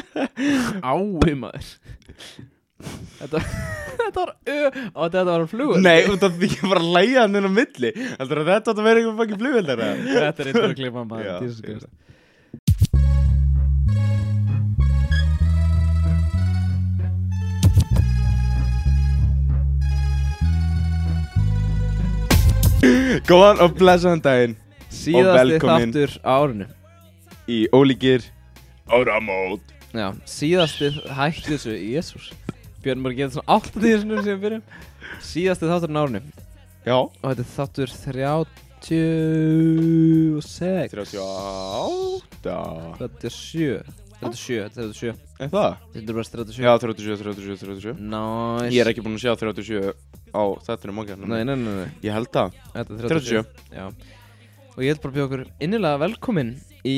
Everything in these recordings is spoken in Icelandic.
Ái maður. Þetta var og þetta var flugvél. Nei, út af því ég var að lægja hann inn á milli. Heldur að þetta átt að vera einhver fucking flugvél eða? Þetta eitthvað að klippa maður. Jesus Christ. Góðan og blessaðan daginn. Síðasti velkomin. þáttur á árinu. Í ólíkir áramót. Já, síðasti hættu þessu, Jésús. Björn bara getur svona 80 sem við byrjum. Síðasti þátturinn á árinu. Já. Og þetta er þáttur 36 37 Er það? Þetta er bara 37. Já, 37 Nice. Ég er ekki búinn að sjá 37 á þettunum okkar. Nei. Ég held það. Þetta er 37. Já. Og ég held bara að bjóða okkur innilega velkomin í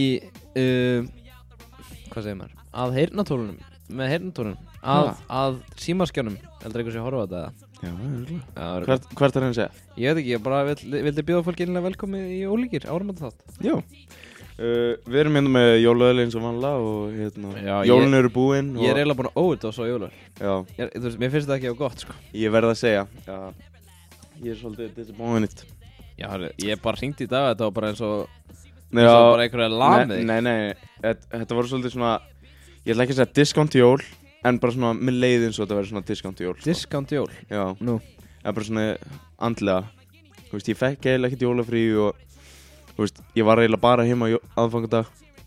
hvað segir maður? Að heyrnartólunum. Með heyrnartólunum. Að símaskjánum. Heldur einhver sé að horfa á þetta eða? Já, Já, hvert er hann að segja? ég veit ekki, ég bara vildi bjóða fólk innilega velkomin í ólíkir áramönda þátt. Já. Við erum hérna með jólaöl eins og vanlega og hérna, Já, jólun eru búin og... Ég er eiginlega búin að overdose á jólaöl. Já. Þú veist, mér finnst þetta ekki á gott, sko. Ég verð að segja. Já. Ég er svolítið disappointed. Já, ég bara hringdi í dag, þetta var bara eins og Já. bara einhverja lamið. Nei. Þetta var svolítið svona, ég ætla ekki að segja discount jól, en bara svona, mér leiði eins og þetta verið svona discount jól. Discount jól? Já. Nú. Það er bara svona andlega. Þú veist, ég fekk eiginlega ekkert jólafrí og þú veist, ég var eiginlega bara heima aðfangadag.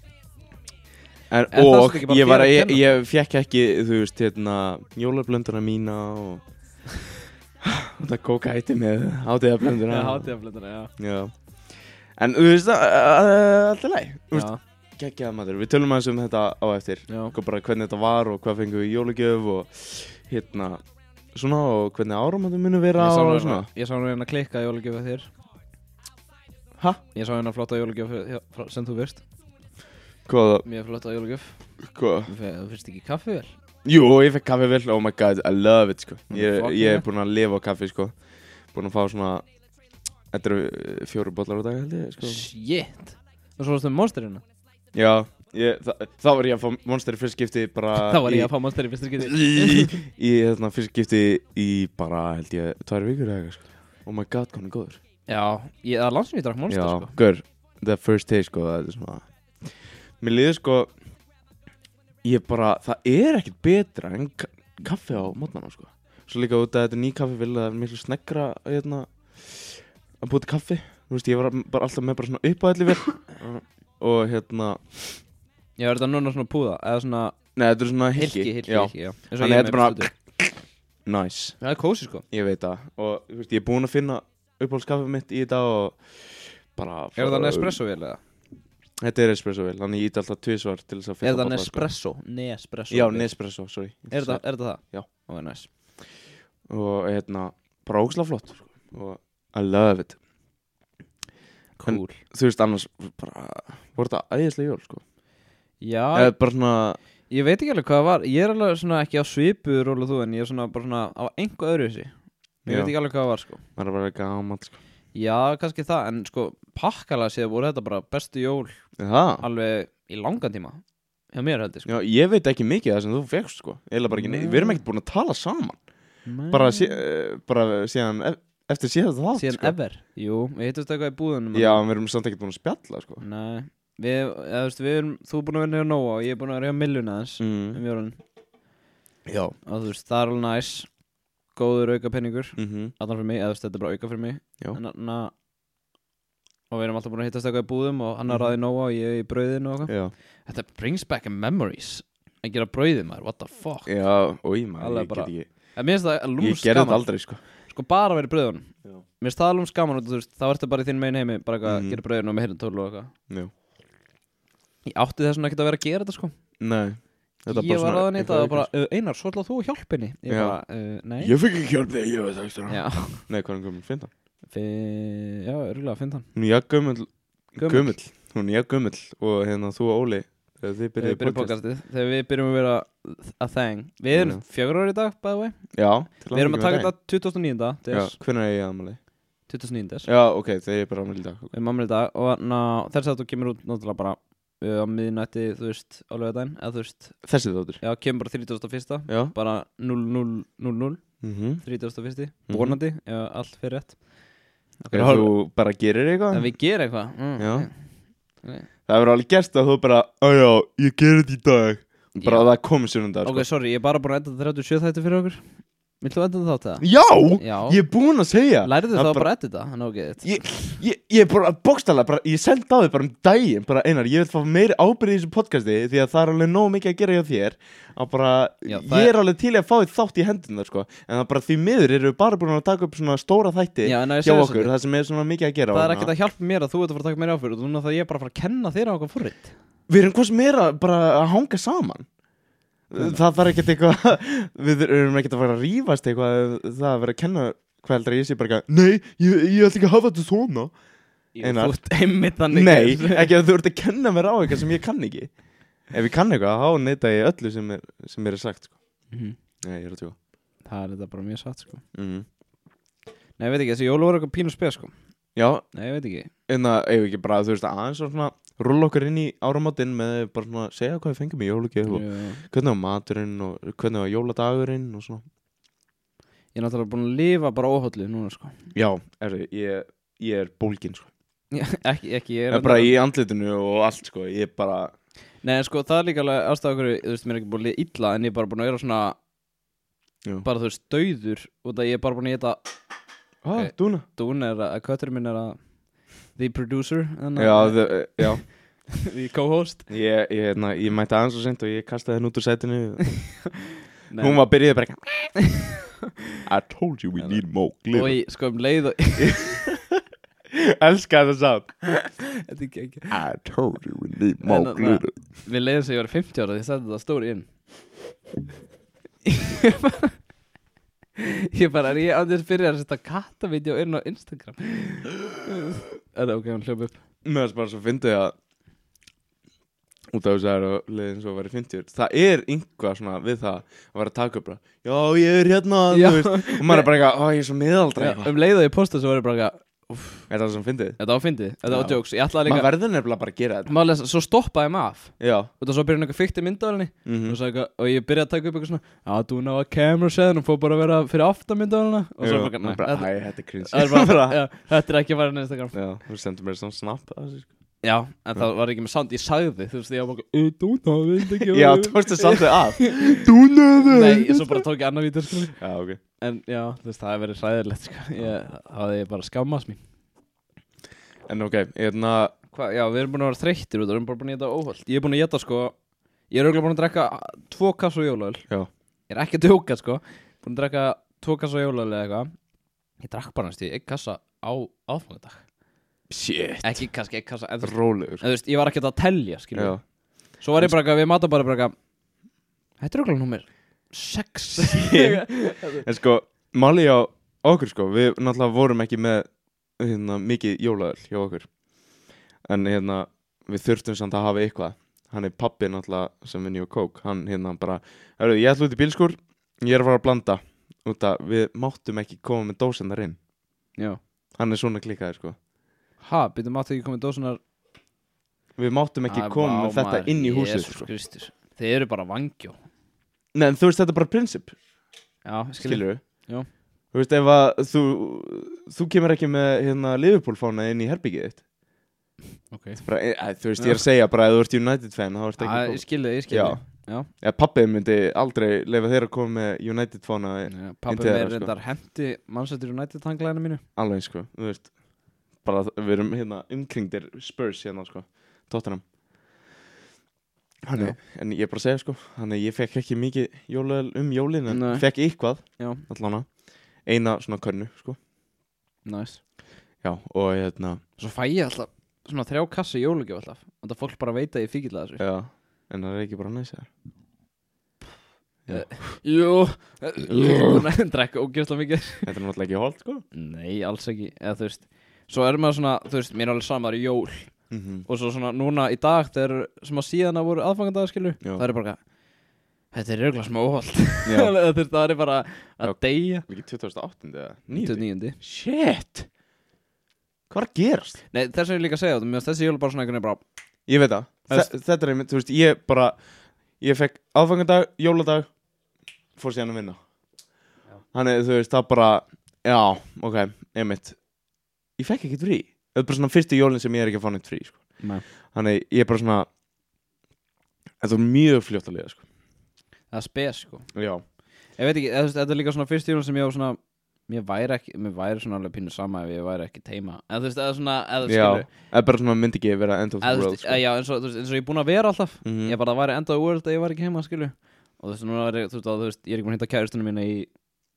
Og ég fekk ekki, þú veist, hérna, jólablönduna mína og þetta kókaæti með hátíðarblönduna. Já, hátíðarblönduna, já. En þú veist, alltaf leið. Þú veist, geggjaða maður. Við tölum aðeins þetta á eftir. Bara hvernig þetta var og hvað fengum við í jólagjöf og hérna, svona og hvernig áramótin munu vera og svona. Ég sá hérna klikka jólagjöf að þér. Hæ? Ég sá hérna flotta jólagjöf sem þú fyrst. Hvað? Mjög flotta jólagjöf. Hvað? Þú fyrst ekki kaffi vel? Jú, ég fekk kaffi vel, oh my god, I love it sko. Ég er búinn að lifa á kaffi sko. Búinn að fá svona, þetta eru 4 bollar á dag held ég sko. Shit. Og svo varstu með Monsterina? Já, þá var ég að fá Monster í fyrst skipti bara Þá var ég að fá Monster í fyrst skipti Í þarna fyrst skipti í bara, held ég, 2 vikur eða eitthvað sko. Oh my god, hvað er góður. Já, það er langt sem ég drakk Monster sko. Já, gaur, the first taste sko, það er svona mér líður sko, það er ekkert betra en kaffi á mótnana sko. Svo líka út að þetta er ný kaffi vil það er miklu sneggra hérna, að búið til kaffi. Þú veist, ég var bara alltaf með bara svona uppáðli vel og hérna Já, er þetta núna svona púða? Eða svona Nei, þetta er svona hilki. Já. Þannig þetta er bara nice. Það er kósi sko. Ég veit það. Og þú veist, ég er búinn að finna uppáhaldskaffið mitt í þetta og bara Er þetta Nespresso vel eða? Þetta er espresso vel, þannig ég íti alltaf 2 svar til þess að fylla Er þetta bolla, Nespresso? Nespresso. Já, Nespresso, sorry. Er þetta það? Já. Ok, nice. Og hérna, bara ógeðslega flott sko. Og I love it. Cool. En, þú veist, annars bara voru þetta æðislega jól sko. Já. Eða bara svona Ég veit ekki alveg hvað það var. Ég er alveg svona ekki á svipu rólu þú en ég er svona bara svona á einhver öðru þessi. Ég veit ekki alveg hvað það var sko. Það er bara gamall sko. Já, kannski það, en sko pakkalega séð voru þetta bara bestu jól alveg í langan tíma hjá mér held ég sko. Já, ég veit ekki mikið það sem þú fekkst sko. Bara ekki, við erum ekkert búin að tala saman. Bara síðan eftir síðan það síðan sko. Ever. Jú, við hittumst eitthvað í búðunum. Já, við erum samt ekkert búin að spjalla sko. Nei, þú erum þú er búin að vera hjá Nóa og ég er búin að vera hjá Milluna aðeins jólun. Já. Og þú veist, það er alveg næs. Góður auka penningur allan fyrir mig, eða þetta er bara auka fyrir mig og við erum alltaf búin að hittast eitthvað í búðum og hann er ræðið Nóa og ég í brauðinu og eitthvað. Þetta brings back memories að gera brauðið maður, what the fuck. Já, maður, ég get ekki Mér finnst það lúms Ég gerði þetta aldrei sko. Sko bara verið brauðunum. Mér finnst það lúms gaman og þú veist, þá ertu bara í þinn megin heimi bara eitthvað að gera brauðinu og með heyrnartól og eitthvað. Ég átti þess vegna ekkert að vera að gera þetta sko. Nei. Ég var aðan eitt að bara, Einar, svo ætlaðu þú að hjálpa henni. Ég bara, nei. Ég fikk ekki hjálp þegar ég var 16. Já. Nei, hvað er hann gömul? 15? Já, örgulega 15. Hún er jafn gömul. Hún er jafn gömul og hérna þú og Óli þegar þið byrjuðu podcastið. Þegar við byrjum að vera a thing. Við erum 4 ára í dag, by the way. Já. Við erum að taka þetta 29. Já, hvenær er ég aðmæli? 29. Já, ok, þegar ég er bara aðmæli í dag. Við erum aðmæli í dag og þess að þú kemur út náttúrulega bara á miðnætti, þú veist, á laugardaginn, eða þú veist Þessi þáttur? Já, kemur bara 31. Já. Bara 00:00 31. Vonandi, ef allt fyrir rétt. Ef þú bara gerir eitthvað? Ef við gerum eitthvað Já. Það verður alveg gerst að þú bara já, ég gerir þetta í dag. Bara að það komið sunnundag. Ok, sorry, ég er bara búin að enda 37 þætti fyrir okkur. Viltu enda þátt það? Já, ég er búin að segja. Lærðu þá bara edita, hann á ekki þetta. Ég er bara bókstaflega, ég sendi á þig bara daginn, bara Einar, ég vil fá meiri ábyrgð í þessu podcasti því að það er alveg nóg mikið að gera hjá þér að bara, ég er alveg til að fá þið þátt í hendunar sko, en það bara því miður eru við bara búin að taka upp svona stóra þætti hjá okkur, það sem er svona mikið að gera. Það er ekkert að hjálpa mér að þú ert að fara að taka meiri ábyrgð og núna það ég bara að fara að kenna þér á okkar forrit. Við erum hvað sem meira bara að hanga saman. Það þarf ekkert eitthvað, við erum ekkert að fara að rífast eitthvað, það að vera að kenna hvað heldur að ég sé bara eitthvað, nei, ég ætla ekki að hafa þetta svona. Þú ert einmitt þannig. Nei, ekki að þú ert að kenna mér á eitthvað sem ég kann ekki. Ef ég kann eitthvað, þá neita ég öllu sem mér er sagt, sko. Nei, ég er að tjóka. Það er þetta bara mjög satt, sko. Nei, ég veit ekki, þessi jólu voru eitthvað pínu spes, sko. Já. Nei, ég veit ekki. En það, ef ekki bara, þú veist, aðeins svona rúlla okkur inn í áramótin með bara svona segja hvað við fengum í jólugjöf og hvernig var maturinn og hvernig var jóladagurinn og svona. Ég er náttúrulega búin að lifa bara óhóllu núna, sko. Já, ég er bólginn, sko. Ekki, ég er bara í andlitinu og allt, sko, ég er bara. Nei, sko, það er líka alveg ástæða okkur, þú veist, mér er ekki búin að liða illa en ég er bara búin að vera svona bara, þú veist, dauður og það ég er bara búin að geta Dúna. Dúna er að, kötturinn minn er að the producer já the co-host ég mætti aðeins og sent og ég kastaði henn út úr sætinu hún var byrjuð bara I told you we need more glitter og ég sko leið og elskaði það samt þetta ekki I told you we need more glitter við leiðum sem ég var 50 ára því ég setti það stóri inn ég bara ég á þess byrja að setja kattavídeó inn á Instagram er það ok, hann hljópa upp mér finnst bara svo fyndið að út af þess að leiðin svo að vera 50 það er einhvað svona við það að vera að taka upp bara já ég er hérna og maður er bara eitthvað ég er svo miðaldra leið og ég posta svo var ég bara eitthvað Er það sem fyndið? Þetta var fyndið, þetta var jokes. Maður verður nefnilega bara að gera þetta. Maður lesa, svo stoppaði maður af. Já. Og svo byrjaði eitthvað fyrkt í myndavélinni og ég byrjaði að taka upp eitthvað svona do you know a camera set og fór bara að vera fyrir aftan myndavélina og svo bara, þetta er cringe. Þetta er ekki að vera en Instagram. Já, þú sendur mér svona snap að þessu. Já, en það var ekki með sound, ég sagði þú veist, ég var bara, Dúna, vildi ekki Já, þú veist það soundið af Dúna, nei, svo bara tók ég annað vídeó, sko Já, ok En já, þú veist, það hefði verið hræðilegt, sko Það hefði bara skammast mín En ok, já, við erum búin að vera þreyttir út, við erum bara búin að geta óholt Ég er búin að geta, sko, ég er auðvitað búin að drekka 2 kassa á jólaöl Já Ég er ekki að djóka, sko Búin að drekka 2 kassa á jólaöl eða eitthvað Ég drakk bara næstu 1 kassa á aðfangadag Shit Ekki kannski 1 kassa Rólegur þú veist, ég var ekki að telja, skilja Svo var ég bara við matum bara Þetta er auðvitað númer 6 En sko, máli á okkur, sko Við náttúrulega vorum ekki með mikið jólaöl hjá okkur En við þurftum samt að hafa eitthvað Hann er pabbi náttúrulega sem vinni á kók Hann bara, ég ætla út í bílskúr Ég er að fara að blanda út að við máttum ekki koma með dósendar inn Já Hann er svona klikkaður, sko Býtum máttu ekki komið dósunar Við máttum ekki koma með þetta inn í húsið sko. Þeir eru bara vangjó Nei, en þú veist, þetta er bara prinsip Já, skilur Já Þú veist, ef að þú kemur ekki með Liverpool-fána inn í herbyggið þitt Ok bara, þú veist, ég er að segja bara að þú ert United-fan þá ert ekki ég skilði Já, pappið myndi aldrei leyfa þeir að koma með United-fána Pappið með reyndar hendi Manchester United-tanglæðina mínu Alveg, sko, þú veist bara við erum umkringdir Spurs sko Tottenham en ég er bara að segja sko þannig ég fekk ekki mikið jólaöl jólin en fekk eitthvað allan eina svona könnu sko Nice Já og Svo fæ ég alltaf svona 3 kassi jólugjöf alltaf Þetta fólk bara veit að ég fíkil að þessu Já en það er ekki bara næs Jú Drekka ógeðslega mikið Þetta er náttúrulega ekki holdt sko Nei alls ekki eða þú veist Svo er maður svona, þú veist, mér er alveg saman það er jól Og svo svona, núna í dag þegar sem að síðan að voru aðfangandagar, skilur Það er bara, þetta er örugglega smá óholt Það er bara að deyja Ekki 2008 eða 29. Shit Hvað er að gerast? Nei, þess að ég líka að segja þetta Mér finnst þessi jól bara svona einhvern veginn bara Ég veit það Þetta er einmitt, þú veist, ég fekk aðfangadag, jóladag, fór síðan að vinna. Þannig, þú veist, það bara, já, ok, einmitt. Ég fekk ekkert frí. Það er bara svona fyrstu jólin sem ég er ekki að fá neitt frí, sko. Nei. Þannig, ég er bara svona, þetta var mjög fljótt að liða, sko. Það er spes, sko. Já. Ég veit ekki, þetta er líka svona fyrstu jólin sem ég var svona, mér væri svona alveg pínu sama ef ég væri ekki teima. En þú veist, eða svona, eða skilur. Já, eða bara svona myndi ekki vera end of the world, sko. Já, eins og ég er búin að vera alltaf. Ég bara, það væri end of the world að ég væri ekki heima, skilur. Og þú veist, núna þú veist, ég er ekki búin að hitta kærustunum mína í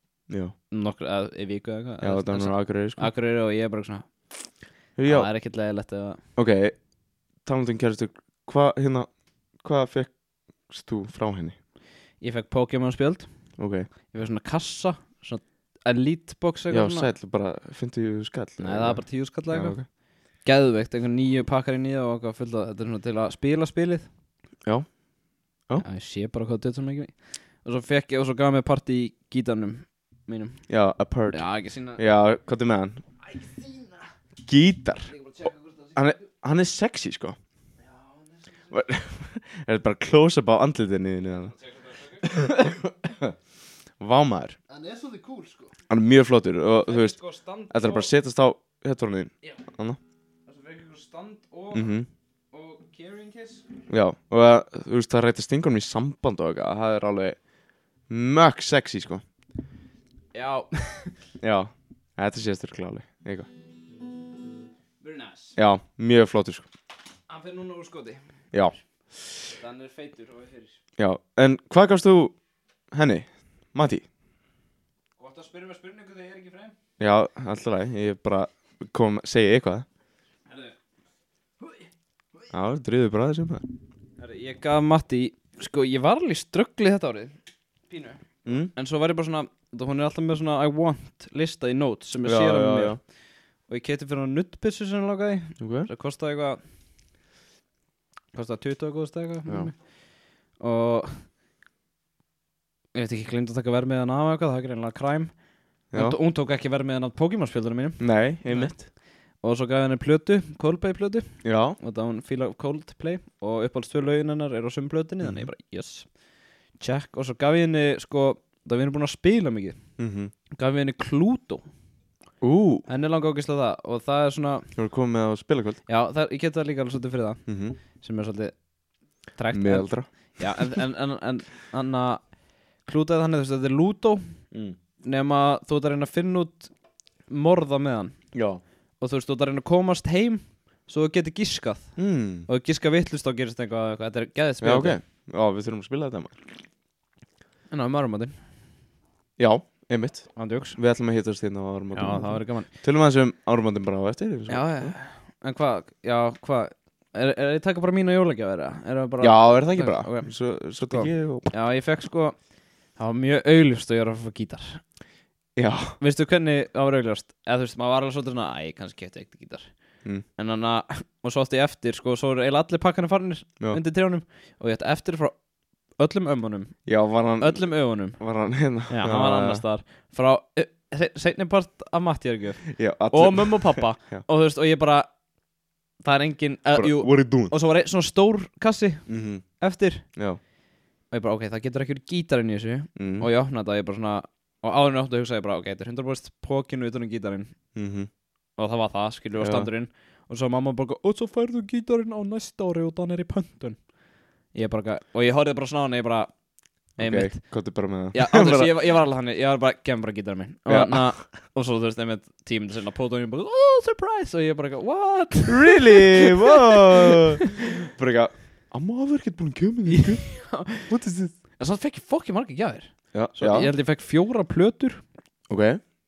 viku eða eitthvað. Já, það er núna Akureyri, sko. Akureyri og ég er bara svona, það er ekkert leiðilegt eða. Ok, talandi kærustu, hvað fekkst þú frá henni? Ég fekk Pokémon spjöld. Ok. Ég fekk svona kassa, svona Elite box eitthvað svona. Já, sæll, bara 50 skall. Nei, það er bara 10 skall eitthvað. Okay. Geðveikt, einhvern 9 pakkar í nýja og eitthvað fullt af, þetta er svona til að spila spilið. Já. Ég sé bara hvað þetta er mikið. Og svo fekk ég, og svo gaf mér part í gítarnum mínum. Já, a part. Já, ekki sína. Já, hvað er með hann? Ekki sína. Gítar. Hann er sexy, sko. Já, hann er sexy. Er þetta bara close-up á andlitinni þinni? Vá maður. Hann er svolítið cool, sko. Hann er mjög flottur og þú veist, þetta er bara að setjast á headphone-in. Já. Það fekk ykkur stand og carrying case. Já, og þú veist, það rætti stingunum í samband og eitthvað. Það er alveg mjög sexy, sko. Já. Já, þetta sést þér kláli, eitthvað. Very nice. Já, mjög flottur, sko. Hann fyrir núna úr skoti. Já. Þannig er feitur og fyrir. Já, en hvað gafst þú henni? Matti? Gott að spyrja með spurningu þegar ég er ekki frem. Já, alltaf ég bara kom að segja eitthvað. Herðu. Já, drýðu bara þessum það. Herðu, ég gaf Matti, sko, ég var alveg strugglið þetta árið. Pínu. En svo var ég bara svona, hún er alltaf með svona I want lista í notes sem ég sér á mér. Og ég keypti fyrir hana nuttpissu sem ég lagaði. Okay. Það kostaði eitthvað 20 eitthvað. Og ég veit ekki, gleymd að taka verðmiðan af eitthvað, það er greinlega crime. Hún tók ekki verðmiðan af Pokémon-spjöldunum mínum. Nei, einmitt. Og svo gaf henni plötu, Coldplay-plötu. Já. Og það hún fíla Coldplay og uppáhalds 2 lögin hennar er á sömu plötunni, þannig ég bara, yes. Check. Og svo gaf ég henni, sko, það við erum búin að spila mikið. Gaf ég henni Cluedo. Henni langa ágislega það, og það er svona. Þú erum komið með á spilakvöld. Já, ég geti það líka alveg svolítið fyrir það. Sem er svolítið trekt. Meðaldra. Já, en hann að Cluedo þannig, þú veist, þetta er Ludo. Nema þú ert að reyna að finna út morða með hann. Já. Og þú veist, þú ert að reyna að komast heim svo þú getur giskað. Og þú giska vittlust þá gerist eitthvað, þetta er geðið spil. Já, ok. Já, við þurfum að spila þetta maður. En á áramótin. Já, einmitt. Andjóks. Við ætlum að hittast hérna á áramótin. Já, það verður gaman. Tölum við þessum áramótin bara á eftir. Já. En hvað, er ég taka bara mína jólagjafir? Já, er það ekki bara? Okay. Svo tek ég og... Já, ég fekk sko, það var mjög augljóst að ég var að fá gítar. Já. Veistu hvernig það var augljóst? Eða þú veist, maður var alveg svolítið svona, kannski keypti ekkert gítar. En þannig að, og svo átti ég eftir, sko, svo eru eiginlega allir pakkarnir farnir undir trjánum og ég ætti eftir frá öllum ömmunum. Já, var hann... Öllum öfunum. Var hann hérna? Já, hann var annars þar. Frá seinni part af Mattíargjöf. Já, allir. Og mömmu og pappa. Og þú veist, og ég bara, það er engin... Jú, what are you doing? Og svo var svona stór kassi eftir. Já. Og ég bara, ok, það getur ekki verið gítarinn í þessu. Og ég opnaði þetta, ég bara svona... Og áðurinn áttu að hugsa ég bara, ok, þetta er 100% pókinu utan gítarinn. Og það var það, skilju, og standurinn. Og svo mamma bara, og svo færðu gítarinn á næsta ári og þann er í pöntun. Ég bara, og ég horfði bara svona, ég bara, einmitt. Ok, hvað er bara með það? Já, aldrei, ég var alveg þannig, ég var bara, gem bara gítarinn minn. Og svo, þú veist, einmitt, tíminn sinna póta og ég bara, oh, surprise! Og ég bara, what? Really? Wow! Bara, amma hafa ekkert búin að kemja þig. What is this? En svo fekk ég fokki marga gjafir. Já. Ég held ég fekk 4 plötur. Ok.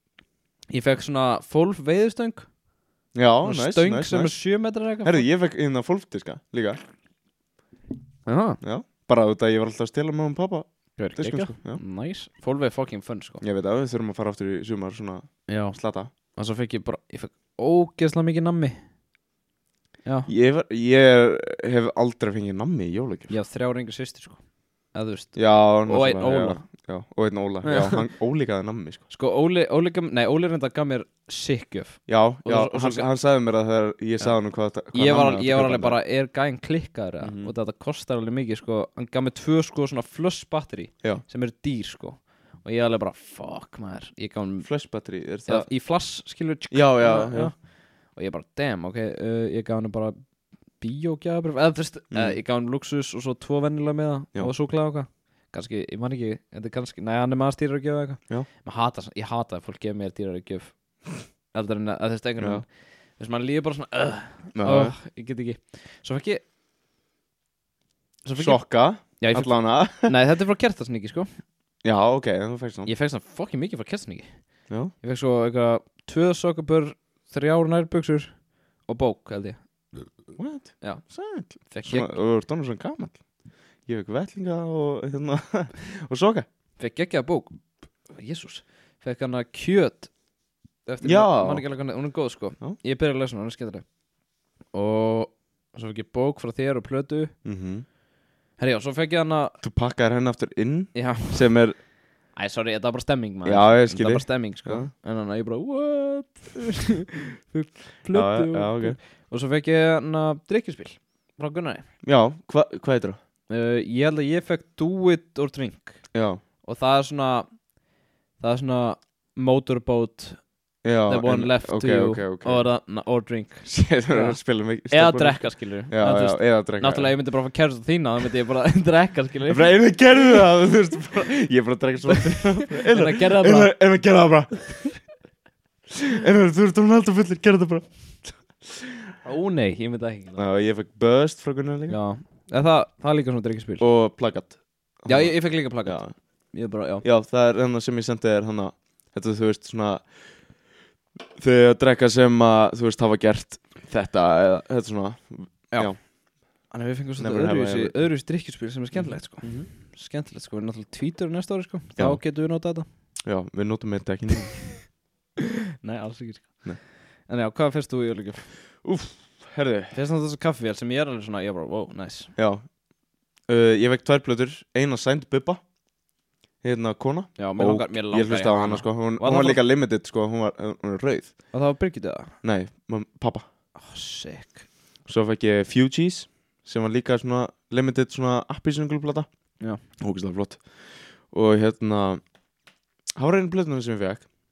Ég fekk svona 12 veiðstöng. Já, nice. Stöng sem er 7 metrar eitthvað. Herðu, ég fekk hérna 12 diska líka. Já, bara út að ég var alltaf að stela með pappa. Diskum, sko. Nice. 12 er fucking fun, sko. Ég veit að við þurfum að fara aftur í sumar svona slata. Og svo fekk ég fekk ógeðslega mikið nammi. Já. Ég hef aldrei fengið nammi í jólagjöf. Ég haf 3 yngur systur, sko. Eða þú veist. Já, og einn Óla. Já, og einn Óla. Já, Óli gaf nammi, sko. Sko, Óli reynda gaf mér sikkjöf. Já, hann sagði mér að þegar ég sagði hann hvað ég var alveg bara, gæinn klikkaður og þetta kostar alveg mikið, sko. Hann gaf mér 2 sko svona flush batteri sem eru dýr, sko. Og ég alveg bara, fuck maður. Ég gaf hann flush batteri, það? Í flash, skilur. Já. Og ég bara, damn, ok, ég gaf hann bara bíógjafabréf, ég gaf hann luxus og svo 2 venjulega með það og súkkulaði og eitthvað. Kannski, ég man ekki, þetta er kannski, hann er maður dýrar að gefa eitthvað. Ég hata að fólk gefa mér dýrar að gef. Eldur en að þetta einhvern veginn. Þess að maður líður bara svona, ég get ekki. Svo fekk ég Sokka, allana. Nei, þetta er frá Kertasníki, sko. Já, ok, þú fekk svona. Ég fekk svona fucking mikið frá Kertasníki. Já. Ég fekk svo eitthvað 2 sokkabör, 3 nærbuxur og bók, held ég. What? Já. Sæll. Þú ert svona gamall. Ég fekk vellinga og soka. Fekk ekki að bók. Jésús. Fekk hann að kjöt. Já. Man ekki alveg, hún er góð, sko. Já. Ég byrja að lesa hún er skemmtileg. Og svo fekk ég bók frá þér og plötu. Herri, já, svo fekk ég hann að... Þú pakkaðir henni aftur inn. Já. Sem er... Æ, sorry, þetta var bara stemming, maður. Já, ég skilji. Þetta var bara stemming, sko. Já. En hann að ég bara, what? Plötu. Já, ok. Og svo fekk ég hann að drikkjuspil frá Gunnari. Já, hvað heitir það? Ég held að ég fekk Do It or Drink. Já. Og það er svona motorboat. Já. The one left to you. Or drink. Það er að spila mikið. Eða drekka, skilur. Já, eða drekka. Náttúrulega ég myndi bara að fá kærast á þína, þá myndi ég bara drekka, skilur. Ég gerði það, þú veist bara. Ég er bara að drekka svona. Gerða það bara. Þú ert alltaf fullir, gerða það bara. Ó nei, ég myndi ekki. Já, ég fekk Burst frá Gunnar líka. Já, það er líka svona drikkjuspil. Og plakat. Já, ég fekk líka plakat. Já, það er hennar sem ég sendi þér hana. Þetta, þú veist, svona þau að drekka sem að, þú veist, hafa gert þetta eða þetta svona. Já. Þannig við fengum svona öðruvísi drikkjuspil sem er skemmtilegt, sko. Skemmtilegt, sko. Við erum náttúrulega tvítur næsta ári, sko. Þá getum við notað þetta. Já, við notum þetta ekki nú. Nei, alls ekki, sko. En já, hvað fyrst þú í jólagjöf? Herðu. Fyrst náttúrulega þessu kaffivél sem ég er alveg svona, ég bara, wow, nice. Já. Ég fekk 2 plötur, eina Sænd Bubba, hérna kona. Já, mér langar ég hlusta á hana, sko. Hún var líka limited, sko, hún var rauð. Og það var Birgitta það? Nei, pappa. Sick. Svo fekk ég Fugees, sem var líka svona limited, svona appelsínugulplata. Já. Ógeðslega flott. Og hérna, það var einu plötunum sem ég fekk.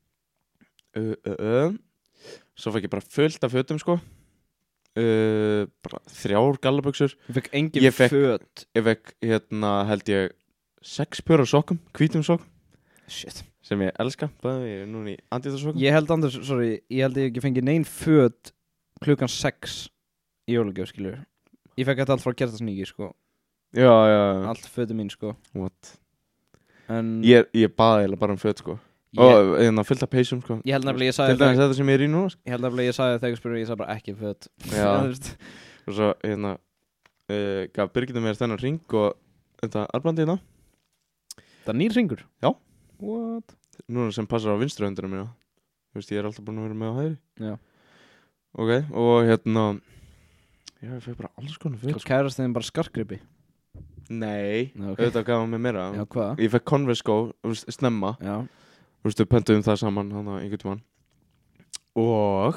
Svo fekk ég bara fullt af fötum, sko. Bara 3 gallabuxur. Ég fekk engin föt. Ég fekk, hérna, held ég 6 pör af sokkum, hvítum sokkum. Shit. Sem ég elska, bæði ég er núna í Adidas-sokkum. Ég held ég ekki fengið nein föt klukkan 6 í jólagjöf, skilur. Ég fekk þetta allt frá Kertasníki, sko. Já. Allt fötu mín, sko. What? En ég baði eiginlega bara föt, sko. Og hérna fullt af peysum, sko. Ég held nefnilega ég sagði til dæmis þetta sem ég er í núna, sko. Ég held nefnilega ég sagði þegar spurði ég sagði bara ekki föt. Já. Og svo hérna gaf Birgitta mér þennan ring og þetta armbandi hérna. Það er nýr ringur? Já. What? Núna sem passar á vinstri höndina mína. Þú veist, ég er alltaf búin að vera með á hægri. Já. Ok, og hérna já, ég fekk bara alls konar föt. Hvað kærast þeim bara skarkgripi? Nei, auðvitað gaf hann mér meira. Já, hvað? Ég fekk Converse skó, snemma. Já. Þú veist, við pöntuðum það saman hann að einhvern tímann. Og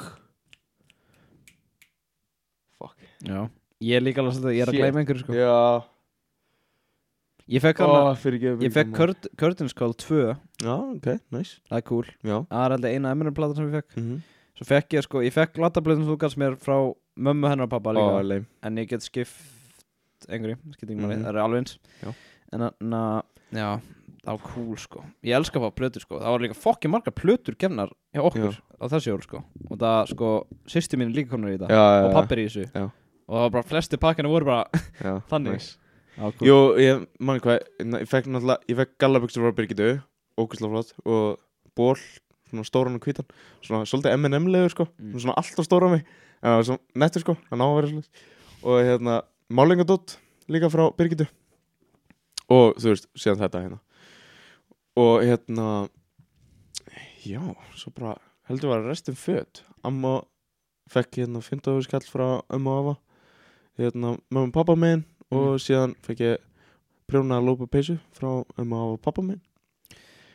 fuck. Já. Ég er líka alveg að ég er að gleyma einhverju, sko. Já. Ég fekk ég fekk Curtains Call 2. Já, ok, nice. Það er cool. Já. Það er alltaf eina Eminem-plata sem ég fekk. Svo fekk ég, sko, ég fekk Lattablöðum þú gafst mér frá mömmu hennar og pappa líka. En ég get skipt einhverju, skipt einhverju, það er alveg eins. Já. En já, það var cool, sko. Ég elska að fá plötur, sko. Það var líka fokkin margar plötur gefnar hjá okkur á þessi jól, sko. Og það, sko, systir mín líka komnar í þetta. Og pappir í þessu. Já. Og það var bara, flesti pakkina voru bara þannig. Nice. Cool. Jú, ég manni hvað, ég fekk gallabuxur frá Birgittu, ógeðslega flott, og ból, svona stóran og hvítan, svona svolítið M&M-legur, sko, svona alltaf stóra á mig, en það var svona nettur, sko, hann á að vera svolítið. Og hérna, málingadótt líka frá Birgittu. Og þú veist, síðan þetta hérna. Og hérna, já, svo bara heldur var restin föt. Amma fekk hérna 15 skall frá og afa, hérna, mamma og pappa minn, og síðan fekk ég prjóna lópa peysu frá og afa og pappa minn.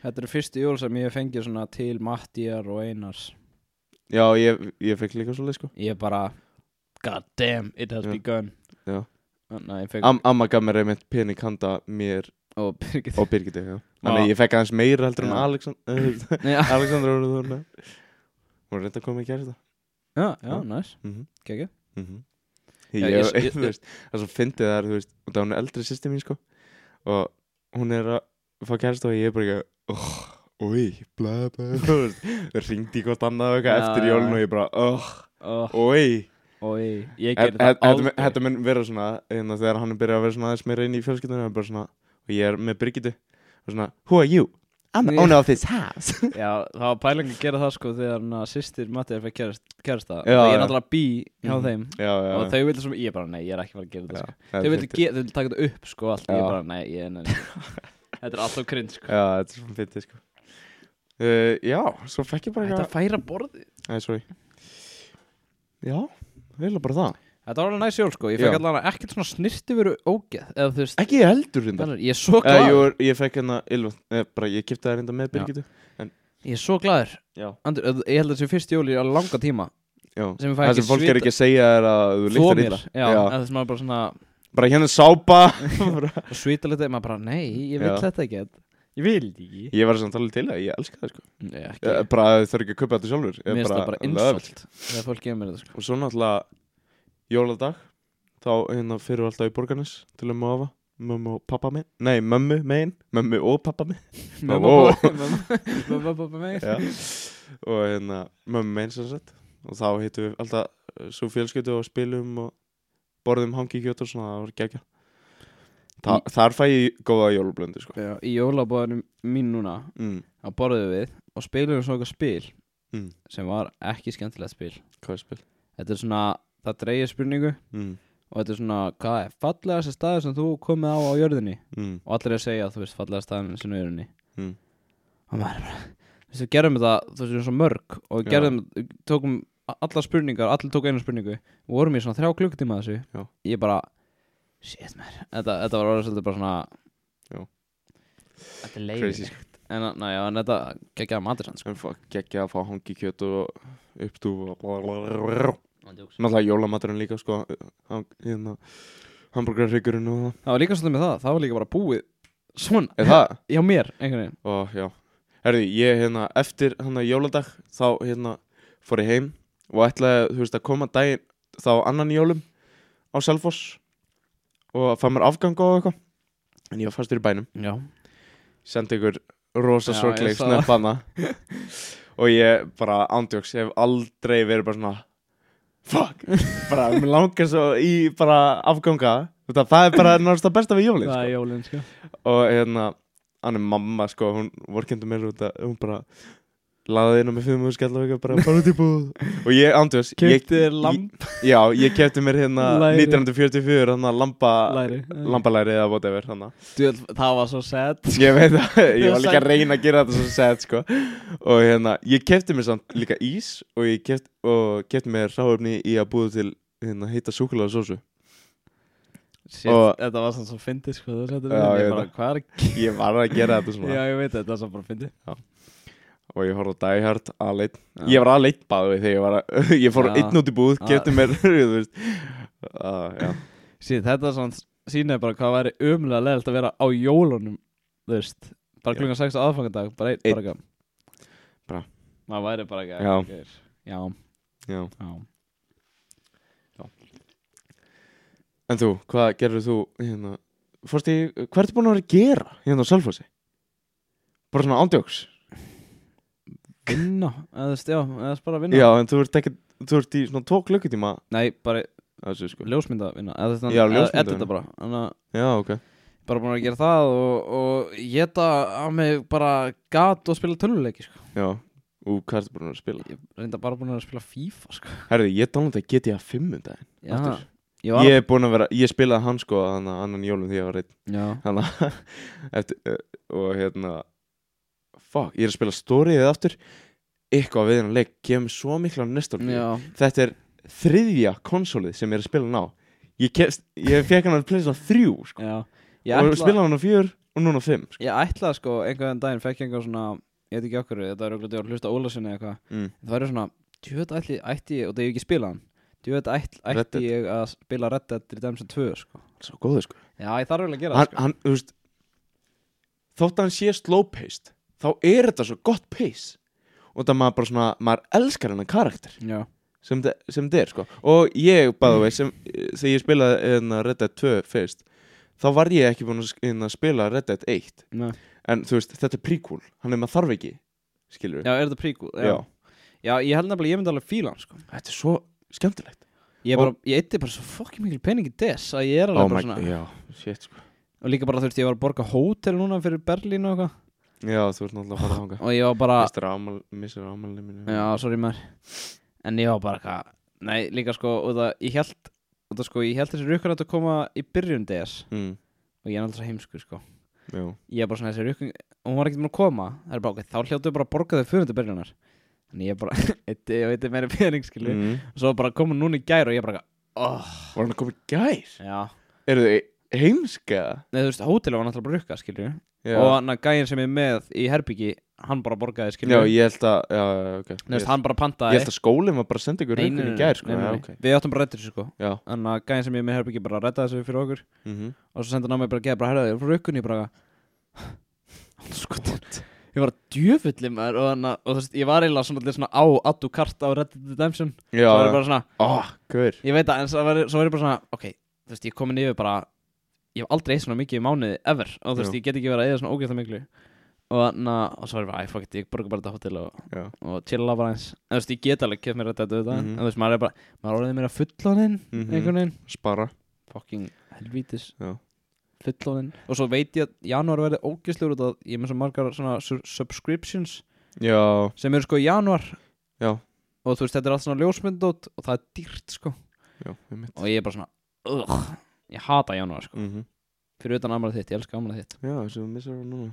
Þetta eru fyrstu jól sem ég hef fengið svona til Mattíar og Einars. Já, ég fekk líka svolítið sko. Ég bara, god damn, it has begun. Já. Nei, Amma gaf mér einmitt pening handa mér og Birgitti, já. Þannig að ég fekk aðeins meira heldur en Alexander og Þórna. Hún reynda að koma í kærasta. Já, næs. Kekja. Þú veist, það svo fyndið þar, þú veist, og það hún eldri systir mín sko. Og hún að fá kærasta og ég bara ekki, Ói, bla bla, þú veist, það ringdi í hvort annað og eitthvað eftir jólun og ég bara, ói, ég gerði það aldrei. Þetta mun vera svona, þegar hann byrja að vera svona aðeins meira inn í fjölskyldunum, bara svona, og ég með Birgittu, og svona, who are you? I'm the owner of this house. Já, það var pæling að gera það sko þegar systir Mattiar fekk kærasta. Það er náttúrulega bí hjá þeim og þau vildi svona, ég bara, nei, ég er ekki að fara að gera þetta sko. Þau vildi taka þetta upp sko allt, ég bara, nei. Þetta er alltaf cringe sko. Já, þetta er svona fyndið sko. Já, svo fekk ég bara Þetta færa borði. Æ, sorry. Já, vilja bara það. Þetta var alveg næs jól sko, ég fekk allavega ekkert svona snirtiveru ógeð, eða þú veist. Ekki ég heldur reyndar. Ég er svo glaður. Ég fekk ég kipti það reynda með Birgittu. Ég er svo glaður. Já. Andri, ég held að þessi fyrst jól í alveg langa tíma. Já. Það sem fólk ekki að segja að þú lyktar illa. Já, eða þess maður bara svona. Bara hérna sápa. Og svita litið, maður bara, nei, ég vil þetta ekki. Ég vil ekki. Ég var samt alveg til að ég elska það sko. Bara þau þarf ekki að kaupa þetta sjálfur. Mér finnst það bara insult þegar fólk gefur mér þetta sko. Og svo náttúrulega jóladag þá fyrir alltaf í Borgarnes til að mofa mömmu og pappa minn. Nei, mömmu og pappa minn. Mömmu og pappa minn. Já. Og mömmu minn sem sagt. Og þá hittum við alltaf svo fjölskyldu og spilum og borðum hangikjöt og svona, það var geggjað. Þar fæ ég góða jólablöndu sko. Já, í jólabóðinu mín núna þá borðum við og spilum svona eitthvað spil sem var ekki skemmtilegt spil. Hvað er spil? Þetta er svona, það dreigir spurningu og þetta er svona, hvað er fallegasti staður sem þú komið á jörðinni og allir er að segja að þú veist fallegasti staðurinn sem á jörðinni og maður bara, við gerum þetta, þú veist, svo mörg og tókum allar spurningar, allir tók einu spurningu og vorum í svona 3 klukkutíma þessu. Ég bara shit maður, þetta var orðið svolítið bara svona þetta er leiðilegt en þetta geggjaði matur sann sko. Geggjaði að fá hangikjöt og uppdúf og náttúrulega jólamaturinn líka sko, hamburgerryggurinn og það var líka svolítið með það var líka bara búið svona er það? Hjá mér einhvern veginn já, herðu, ég eftir jóladag þá fór ég heim og ætlaði, þú veist, að koma daginn þá annan jólum á Selfoss og að fá mér afgang og eitthvað en ég var fastur í bænum sendi ykkur rosa sorgleg snöpp hana og ég bara ándjóks, ég hef aldrei verið bara svona fuck, bara mér langar svo í bara afganga það er bara náttúrulega besta við jólin það er jólin sko og hann mamma sko, hún vorkenndi mér út að hún bara laði inn á mig 5 skall og eitthvað bara út í búð og ég ándjóks kefti þér lamp já, ég kefti mér 1944 lambalæri eða whatever það var svo sad ég veit það, ég var líka að reyna að gera þetta svo sad sko og ég kefti mér samt líka ís og ég kefti mér hráefni í að búða til heita súkkulaðisósu shit, þetta var svo fyndið sko ég var að gera þetta svona já, ég veit þetta var svo bara fyndið já og ég fór á Die Hard aðleitt ég var aðleitt bæði þegar ég fór einn út í búð, getur mér þú veist já shit, þetta sýnaði bara hvað væri ömurlega leiðilegt að vera á jólunum þú veist, bara klukkan 6 á aðfangadag bara einn bara maður væri bara ekki já en þú, hvað gerður þú fórst í, hvað ertu búin að vera að gera á Selfossi? Bara svona ándjóks vinna, eða bara vinna já, en þú ert í svona 2 klukkutíma nei, bara sko. ljósmynda vinna ljósmynda bara já, ok bara búin að gera það og geta að mig bara gat og spila tölvuleiki sko. já, og hvað ertu búin að spila? Ég reynda bara búin að spila FIFA sko. herðu, ég downloadaði GTA 5 daginn já ég er búin að vera, ég spilaði hann sko annan jólum því ég var reitt og fuck, ég er að spila storyið aftur eitthvað við hennar leik kemur svo mikla nostalgíu þetta er 3. konsolið sem ég er að spila ná ég fekk hann að playa 3 sko. og spila hann á 4 og núna 5 sko. Ég ætlaði sko, einhvern daginn fekk ég einhver svona, ég veit ekki okkur, þetta er auðvitað að hlusta Ólasinni eða eitthvað. Það væri svona, djúveit ætti ég, og það ég ekki spila hann, djúveit ætti ég að spila Red Dead Redemption 2 sko. Svo góður sko. Já, ég þarf vel að gera það sko. Hann, þú veist, þótt að hann sé slow-paced, þá þetta svo gott pace. Og það maður bara svona, maður elskar hennar karakter. Já. Sem þetta sko. Og ég, by the way, þegar ég spilaði Red Dead 2 fyrst, þá var ég ekki búin að spila Red Dead 1. Nei. En þú veist, þetta prequel, maður þarf ekki, skilur við. Já, þetta prequel? Já, ég held nefnilega, ég myndi alveg fíla hann sko. Þetta svo skemmtilegt. Ég eitti bara svo fucking mikil pening í des að ég alveg bara svona. Já, shit sko. Og líka bara þú veist, ég var að borga hótel núna fyrir Berlín og eitthvað. Já, þú ert náttúrulega að fara þangað. Og ég var bara Missir ámælinu mínu. Já, sorry maður. En ég var bara eitthvað. Nei, líka sko, ég held þessi rukkur að koma í byrjun DS. Og ég náttúrulega heimskur sko. Já. Ég er bara svona þessi rukkur, og hún var ekkert með að koma. Það bara, þá hljóttu bara að borga þau fyrir þetta byrjunar. Þannig ég bara, eitti meira pening skilju. Og svo bara koma núna í gær og ég bara Var hann að koma í gær? Já. Eru þau heimska? Nei, þú veist, hótelið var náttúrulega bara rukka skilju. Og hann að gæinn sem ég með í herbyggi, hann bara borgaði skilju. Já, ég held að, ok. Nei, veist, hann bara pantaði. Ég held að skólinn var bara að senda ykkur rukkun í gær sko. Nei. Okay. Við áttum bara að redda þessu sko. Já. Þannig að gæinn sem ég með herbyggi bara reddaði þessu fyrir okkur. Og svo sendi hann á mig bara að geða bara herraði frá rukkunni bara. Ég var djöfulli maður og þú veist, ég var eiginlega svona á addu kart á Red Dead Redemption. Já. Svo var ég bara svona, hver? Ég veit það, en svo var ég bara svona, ok, þú veist, ég komin yfir bara, ég hef aldrei eitt svona mikið í mánuði ever og þú veist, ég get ekki verið að eða svona ógeðslega miklu og svo var ég bara, fuck it, ég borga bara þetta hótel og chilla bara eins. En þú veist, ég get alveg keft mér Red Dead auðvitað, en þú veist, maður er bara, maður orðið mér að fullónin, einhvern veginn. Spara. Fucking helvítis. Já. Fullónin. Og svo veit ég að janúar verði ógeðslegur út að ég með svo margar svona subscriptions. Já. Sem eru sko í janúar. Já. Og þú veist, þetta er allt svona ljósmyndót og það er dýrt sko. Já, ég mitt. Og ég er bara svona, ég hata janúar sko. Fyrir utan afmælið þitt, ég elska afmælið þitt. Já, þessu missar það núna.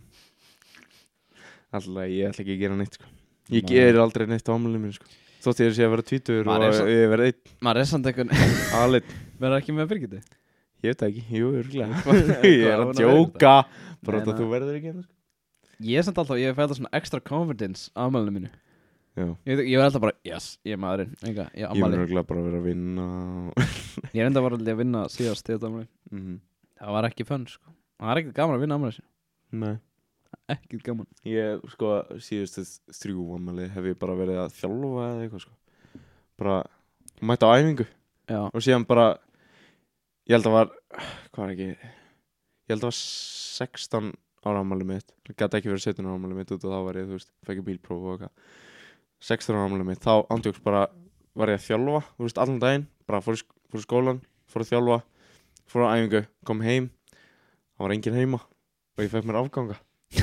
Alltaf, ég ætla ekki að gera neitt sko. Ég ger aldrei neitt á afmælið mínu sko. Þótt ég sé að vera 20 og ég verði einn. Maður er samt einhvern Alinn. Verður ekki með Birgitti? Ég veit það ekki, jú, örgulega. Ég er að djóka. Bara að þú verður ekki hérna sko. Ég er samt alltaf, ég fæ þetta svona extra confidence á afmælinu mínu. Já. Ég var alltaf bara, yes, ég er maðurinn. Ég verður örgulega bara að vera að vinna. Ég enda var alltaf að vinna síðast til þetta afmæli. Það var ekki fun sko. Það var ekkert gaman að vinna afmæli. Nei. Ekkert gaman. Ég sko síðustu 3 afmæli hef ég bara verið að þjálfa eða eitthvað sko. Bara mæta á æfingu. Já. Og síðan bara ég held að var hvað var ekki ég held að var 16 ára afmæli mitt. Það gæti ekki verið 17 ára afmæli mitt út og þá var ég, þú veist, fekk ég bílpróf og eitthvað. 16 ára afmæli mitt. Þá ándjóks bara var ég að þjálfa, þú veist, allan daginn. Bara fór í skólan, fór að þjálfa, fór á æfingu, kom heim. Það var enginn heima og ég fekk mér afganga.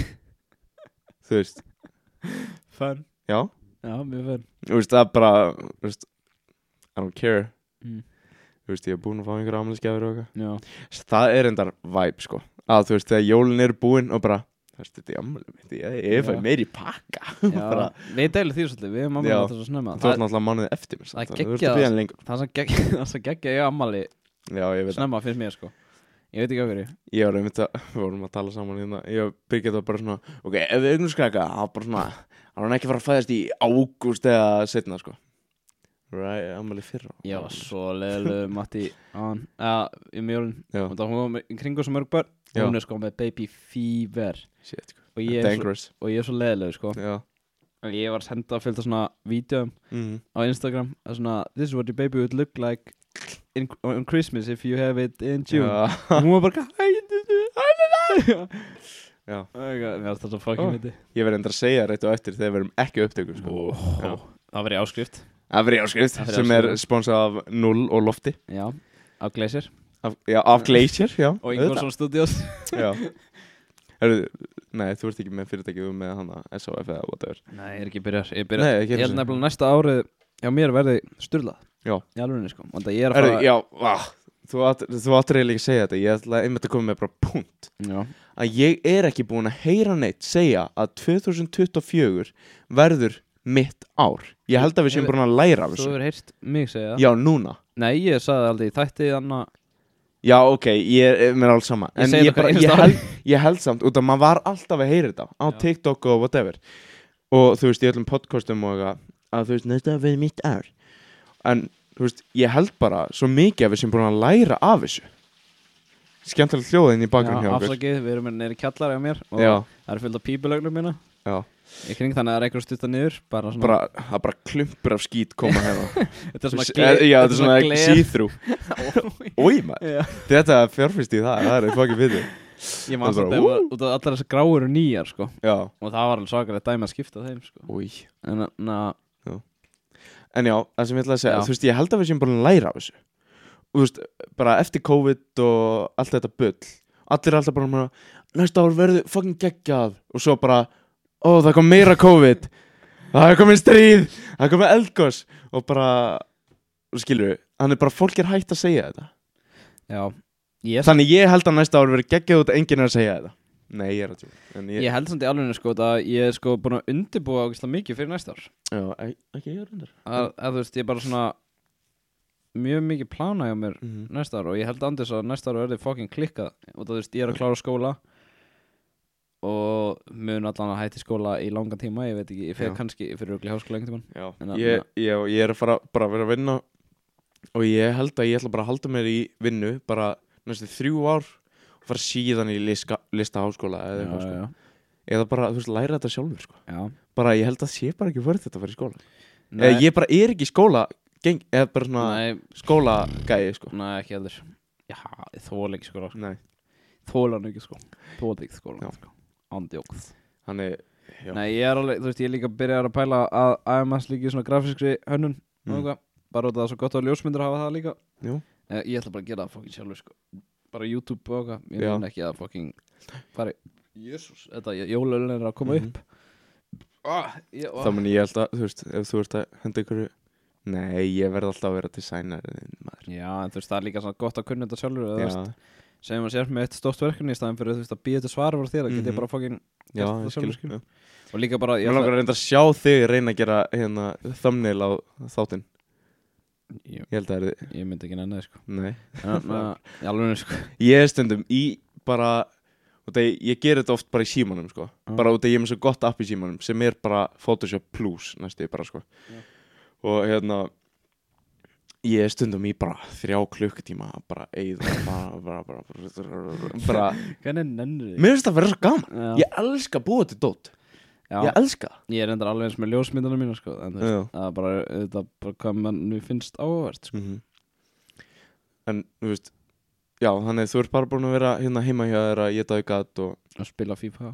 Þú veist. Fun. Já. Já, mjög fun. Þú veist, það er bara, þú veist, I don't care. Þú veist, ég hef búin að fá einhverja afmælisgjafir og eitthvað. Já. Það er endar vibe, sko. Að þú veist, þegar jólin eru búin og bara, þú veist, þetta er afmælið mitt, ég fæ meir í pakka. Já, bara, við deilum því svolítið, við hefum afmælið þetta svo snemma. Þú ert náttúrulega mánuðið eftir mér. Það er svo geggja ég afmæli snemma finnst mér, sko. Ég veit ekki af hverju. Ég var einmitt að, við vorum að tala saman hérna. Ég og Birgit var bara svona, ok, ef við eignum skræka, það var bara svona, hann var ekki fara að fæðast í ágúst eða setna, sko. Right, afmæli fyrra. Ég var svo leiðileg Matti án, í mjölun. Og það hún var í kringu svo mörg börn. Og hún er sko með baby fever. Shit, sko. Og ég er svo leiðileg, sko. Já. Og ég var að senda að fylgta svona vídeum á Instagram. Svona, this is what your baby would look like on Christmas if you have it in June. Og hún var bara já. Það er svo fucking viti. Ég verði endur að segja rétt og eftir þegar við erum ekki upptökum, sko. Það verði áskrift. Það verði áskrift sem er sponsað af Null og Lofti. Já, af Glacier. Af Glacier, já. Og Ingvarsson Studios. Já. Nei, þú ert ekki með fyrirtækið með hana SOF eða whatever. Nei, ég er ekki byrjar. Ég held nefnilega næsta árið hjá mér verði sturlað. Já. Í alvegni, sko. Ég er að fara... Já, þú áttir eiginlega ekki að segja þetta. Ég ætla einmitt að koma með bara punkt. Já. Að ég er ekki búin að heyra neitt segja að 2024 verður mitt ár. Ég held að við séum búin að læra af þessu. Þú hefur heyrt mig segja það? Já, núna. Nei, ég sagði aldrei. Þætti þannig Já, ok, mér er alls sama. En ég held samt, út af maður var alltaf að heyra þetta á TikTok og whatever. Og þú veist, í öllum podcastum og að þú veist, næsta við mitt ár. En þú veist, ég held bara svo mikið að við sem búin að læra af þessu. Skemmtilega hljóðin í bakgrunn hjá okkur. Já, afsakið, við erum nýri kjallari á mér og það er fullt af pípulögnum mína. Já. Í kring þannig að það er eitthvað stutta niður bara svona... Það er bara klumpur af skít koma hérna. Þetta er svona Já, þetta er svona see-through. Ói maður, þetta er fjárfyrst í það er fucking fyrir. Ég man samt að út af allar þessar gráur eru nýjar sko. Já. Og það var alveg svakalegt dæmi að skipta þeim sko. Új. En já, það sem ég ætla að segja, þú veist, ég held að við séum bara að læra af þessu. Og þú veist, bara eftir COVID og allt þetta bull, allir er alltaf bara næsta ár verður fucking geggjað og svo bara, það kom meira COVID, það er komið stríð, það er komið eldgos og bara, skilur við, þannig bara fólk er hægt að segja þetta. Já. Þannig ég held að næsta ár verður geggjað út að enginn er að segja þetta. Nei, ég er að tjóka. Ég held samt í alveginu sko að ég er sko búin að undirbúa ákveðslega mikið fyrir næsta ár. Já, ekki ég er undir. Þú veist, ég er bara svona mjög mikið plana hjá mér næsta ár og ég held andis að næsta ár verði fucking klikkað. Og þú veist, ég er að klára skóla og mun allan að hætti skóla í langan tíma, ég veit ekki, ég fer kannski fyrir öll í háskóla einhvern tímann. Já, ég er að fara bara að vera að vinna og ég held að ég ætla bara að halda mér í vinnu bara næstu 3 ár og fara síðan í lista háskóla eða eitthvað sko. Eða bara, þú veist, læra þetta sjálfur sko. Já. Bara, ég held að sé bara ekki verið þetta að fara í skóla. Ég bara er ekki í skóla eða bara svona skólagæi sko. Nei, ekki heldur. Já, ég þóla ekki skóla sko. Nei. Þóla hann ekki sko. Þóla ekki skóla sko. Andjókð. Þannig, já. Nei, ég er alveg, þú veist, ég er líka að byrja að pæla að AMS líki svona grafískri hönnun og eitthvað. Bara út af það er svo gott að ljósmyndir hafa það líka. Jú. Ég ætla bara að gera það fucking sjálfur sko. Bara YouTube og eitthvað. Ég mun ekki að fucking fari. Jésús, þetta jólaölin er að koma upp. Þá mun ég held að, þú veist, ef þú ert að henda ykkur. Nei, ég verð alltaf að vera designer maður. Já, en þú veist, það er líka svona gott að kunna þetta sjálfur. Þú veist, segjum að sér með eitt stórt verkefni í staðin fyrir þú veist að býða til svara fyrir þér. Það get ég bara fucking gert það sjálfur. Og líka bara, ég langar að reynda að sjá þig reyna að gera hérna thumbnail á þáttinn. Ég held að ég myndi ekki nenni sko. Nei. Alveg sko. Ég er stundum í bara ég ger þetta oft bara í símanum sko. Bara út af ég er með svo gott app í símanum sem er bara Photoshop Plus næstu bara sko. Og hérna ég er stundum í bara 3 klukkutíma bara bara Hvernig nennir þig? Mér finnst það að vera svo gaman. Ég elska að búa til dót. Já. Ég elska það. Ég er endar alveg eins með ljósmyndana mína sko. En það er bara hvað mann nú finnst áhugavert sko. En þú veist, já, þannig þú ert bara búin að vera hérna heima hjá þér að geta aukat og spila FIFA.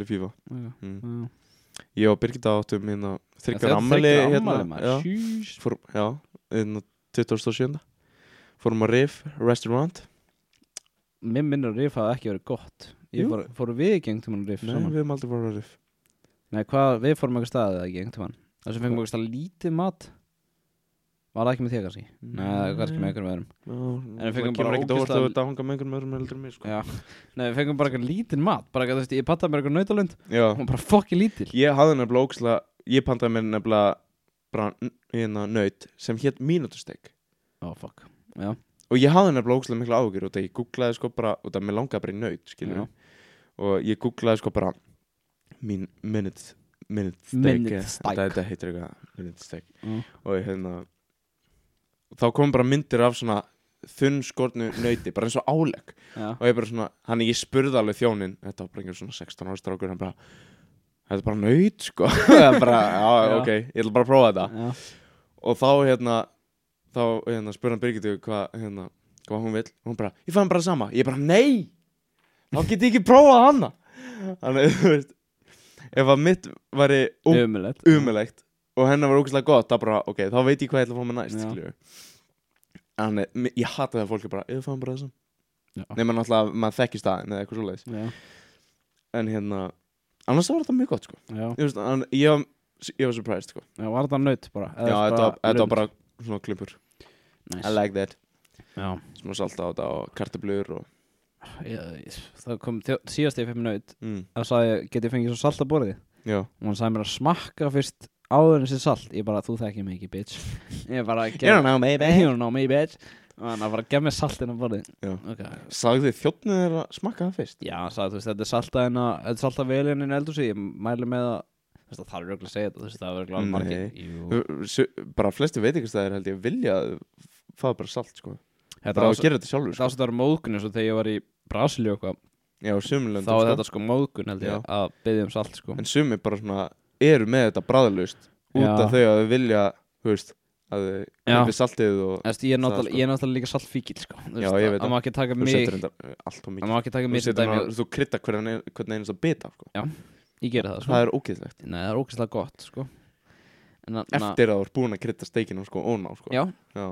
Ég og Birgitta áttum hérna 3 ammæli hérna. Já, hérna 27. Fórum á Riff Restaurant. Mér minnur Riff hafði ekki verið gott. Fórum við ekki einhvern tímann Riff saman? Nei, við hefum aldrei fórum á Riff. Nei, við fórum eitthvað staðið eða ekki einhvern tímann? Það sem fengum eitthvað lítið mat. Var það ekki með þér kannski? Nei, það er kannski með einhverjum öðrum. En við fengum bara ógeðslega að hanga með einhverjum öðrum heldur en mér sko. Já. Nei, við fengum bara eitthvað lítið mat. Bara eitthvað, þú veist, ég pantaði mér eitthvað nautalund. Já. Hún bara fokki lítil. Ég hafði nefnilega ógeðslega, ég pantaði mér nefnilega bara hérna naut sem hét mínútusteik. Fuck. Já. Og ég hafði nefnilega ógeðslega mikla áhyggjur og ég googlaði sko bara, og það mér langaði bara í naut, skilur við. Og ég googlaði sko bara minute steak. Þetta heitir eitthvað minute steak. Og hérna þá kom bara myndir af svona þunn skornu nauti, bara eins og álegg. Og ég bara svona, ég spurði alveg þjónin, þetta var bara einhver svona 16 ára strákur, hann bara, þetta er bara naut sko. Bara, ok, ég ætla bara að prófa þetta. Og þá spurði hann Birgitu hvað hún vill, og hún bara, ég fann bara sama. Ég bara, nei, þá get ég ekki prófað hana. Þannig, þú veist, ef að mitt væri umulegt og hennar var ógeðslega gott, það bara, ok, þá veit ég hvað ég ætla að fá með næst, skilju. Þannig, ég hata það fólk bara, ég fann bara þessum. Nei, maður þekki staðinn eða eitthvað svoleiðis. En hérna, annars var þetta mjög gott, sko. Ég var surprised, sko. Já, var þetta naut bara? Já, þetta var bara svona klumpur. Nice. I like that. Já. Smá salta á þetta og kartöflur og... Það kom síðast ég fyrir mig naut. Það sagði, get ég fengið svo salt að borðið? Já. Og hann sagði mér að smakka fyrst áður en sér salt. Ég bara, þú þekkir mig ekki, bitch. Ég bara, you don't know me, bitch. You don't know me, bitch. Þannig að bara gef mér saltinn á borðið. Okay. Sagði þjónnið þér að smakka það fyrst? Já, hann sagði, þú veist, þetta er saltað vel inn í eldhúsi. Ég mæli með að, þú veist, það er örugglega að segja þetta, þú veist, það er örugglega margir. Bara flesti veitingastæðir held ég vilja fá bara salt, sko. Bara að gera þetta sjálfur, sko. Það var móðgun eins og þegar ég var í Brasilíu og eitthvað. Já, sumilöndum, þá er þetta sko móðgun held ég að biðja salt, sko. En sumir bara svona eru með þetta bragðlaust út af þau að þau vilja, þú veist, að þau kaupi saltið og ég er náttúrulega líka saltfíkil, sko. Já, ég veit það. Það má ekki taka mig. Það má ekki taka mig. Þú kryddar hvern einasta bita, sko. Já, ég geri það, sko. Það er ógeðslegt. Nei, það er ógeðslega gott, sko. Eftir að þú ert búin að krydda steikinu, sko, óná, sko. Já.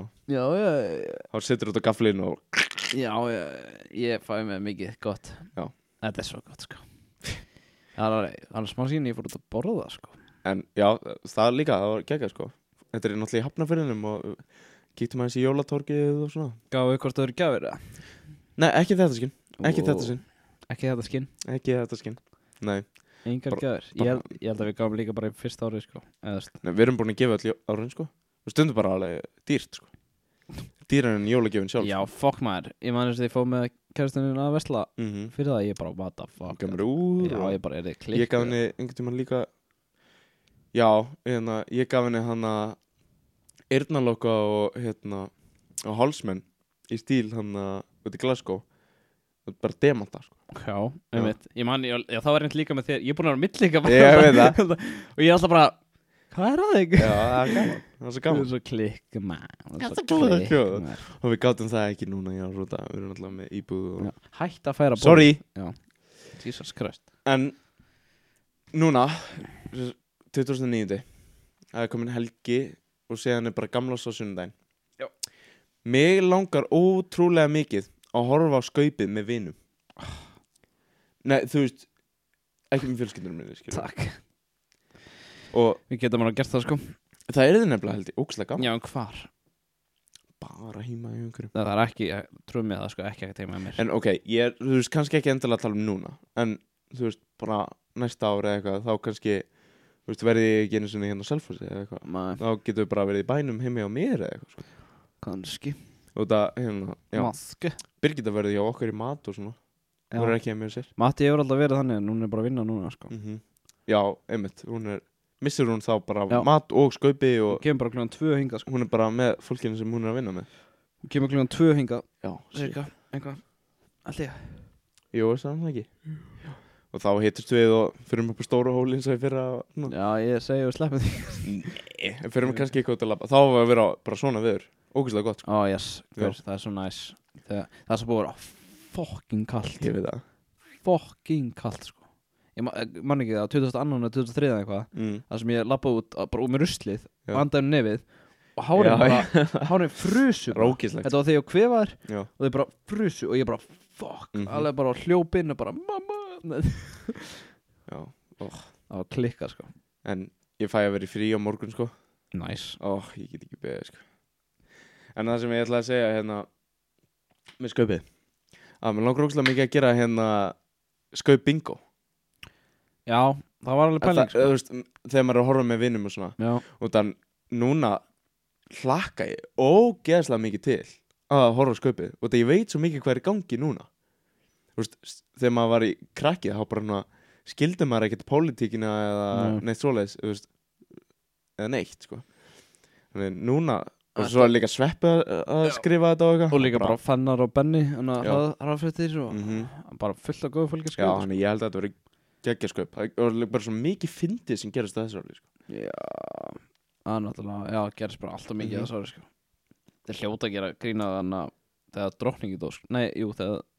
Þá setur þú út á gaflinu og Já, ég fæ með mikið gott. Já. Þetta er svo gott, sko. Það er smá síðan ég fór út að borða, sko. En já, það líka, það var geggjað, sko. Þetta er náttúrulega í Hafnarfirðinum og kíktum aðeins í jólatorgið og svona. Gáðu hvort það eru gjafir, eða? Nei, ekki þetta skinn. Ekki þetta skinn. Ekki þetta skinn? Ekki þetta skinn. Nei. Engar gjafir. Ég held að við gáum líka bara í fyrsta árið, sko. Nei, við erum búin að gefa allir árin, sko. Og stundum bara alveg dýrt, sko. Dýrar en jólagjöfin sjálf. Já, fokk maður. Ég man þess að ég fóð með kærastunni að vesla fyrir það. Ég bara, what the fuck. Já, ég bara, er þið klikk. Ég gaf henni einhvern tímann líka. Já, ég gaf henni hana eyrnaloka og og hálsmenn í stíl hana út í Glasgow. Bara demanta, sko. Já, einmitt. Ég man, já, það var reynd líka með þér. Ég er búin að vera milllíka. Ég veit það. Og ég er alltaf bara, hvað er það ekki? Já, það er gaman. Það er svo gaman. Það er svo klikk, maður. Það er svo klikk. Og við gátum það ekki núna, já, rúta. Við erum alltaf með íbúð og... Hætt að færa bóð. Sorry. Já. Jesus Christ. En núna, 2009. Það er komin helgi og séðan er bara gamlást á sunnudaginn. Já. Mig langar ótrúlega mikið að horfa á skaupið með vinum. Nei, þú veist, ekki með fjölskyldunum minni, skilur. Takk. Og við getum bara gert það, sko. Það er þið nefnilega held ég, ógeðslega gaman. Já, en hvar? Bara heima í einhverjum. Það er ekki, trúið mig það, sko, ekki heima í mér. En ok, þú veist, kannski ekki endilega að tala um núna. En, þú veist, bara næsta ári eða eitthvað, þá kannski, þú veist, verði ég ekki einu sinni hérna á Selfossi eða eitthvað. Nei. Þá getum við bara verið í bænum heimi á mér eða eitthvað, sko. Kannski. Og það, já. Maske. Birgitta verði hjá okkur í mat og svona. Já. Hún er ekki heima hjá sér. Matti hefur alltaf verið þannig, en hún er bara að vinna núna, sko. Já, einmitt, missir hún þá bara mat og skaupi og... Hún kemur bara klukkan 2 hingað, sko. Hún er bara með fólkinu sem hún er að vinna með. Hún kemur klukkan 2 hingað. Já. Cirka, einhvað. Alltaf. Jú, það ekki. Já. Og þá hittust við og fyrir upp á stóru hólinn sem við fyrir að... Já, ég segi við sleppum því. Nei, fyrir við kannski ekki út að labba. Þá var að vera bara svona viður. Ógeðslega gott, sko. Ó, yes. Það er svo næs. Það er svo búið að fucking kallt. Ég veit það. Fucking kallt, sko. Ég man ekki það, 2002 og 2003 eða eitthvað. Það sem ég labbaði út bara úr með ruslið, vandaði nefið og hárinn frusu. Rókislegt. Þetta var þegar ég kvefaður og þeir bara frusu og ég bara fuck, alveg bara hljóp inn og bara mamma. Já. Það var klikkað, sko. En ég fæ að vera í frí á morgun, sko. Nice. Ég get ekki beðið, sko. En það sem ég ætlaði að segja hérna með skaupið, að mér langar ógeðslega mikið að gera skaup bingo. Já, það var alveg pæling, sko. Þú veist, þegar maður er að horfa með vinum og svona. Já. Og þannig, núna hlakka ég ógeðslega mikið til að horfa á skaupið. Og það ég veit svo mikið hvað er í gangi núna. Þú veist, þegar maður var í krakkið, þá bara skildi maður ekkert pólitíkina eða neitt svoleiðis, þú veist, eða neitt, sko. Þannig, núna, og svo er líka Sveppi að skrifa þetta og eitthvað. Og líka bara Fannar og Benni, hraðfréttir og bara fullt af góðu fólki, sko. Já, þannig ég held að þetta verið geggjaskaup. Það var bara svo mikið fyndið sem gerast þessu ári, sko. Já, það er náttúrulega, já, gerist bara alltaf mikið þessu ári, sko. Það hljóta að gera grína þannig að þegar drottningi dó, sko. Nei, jú,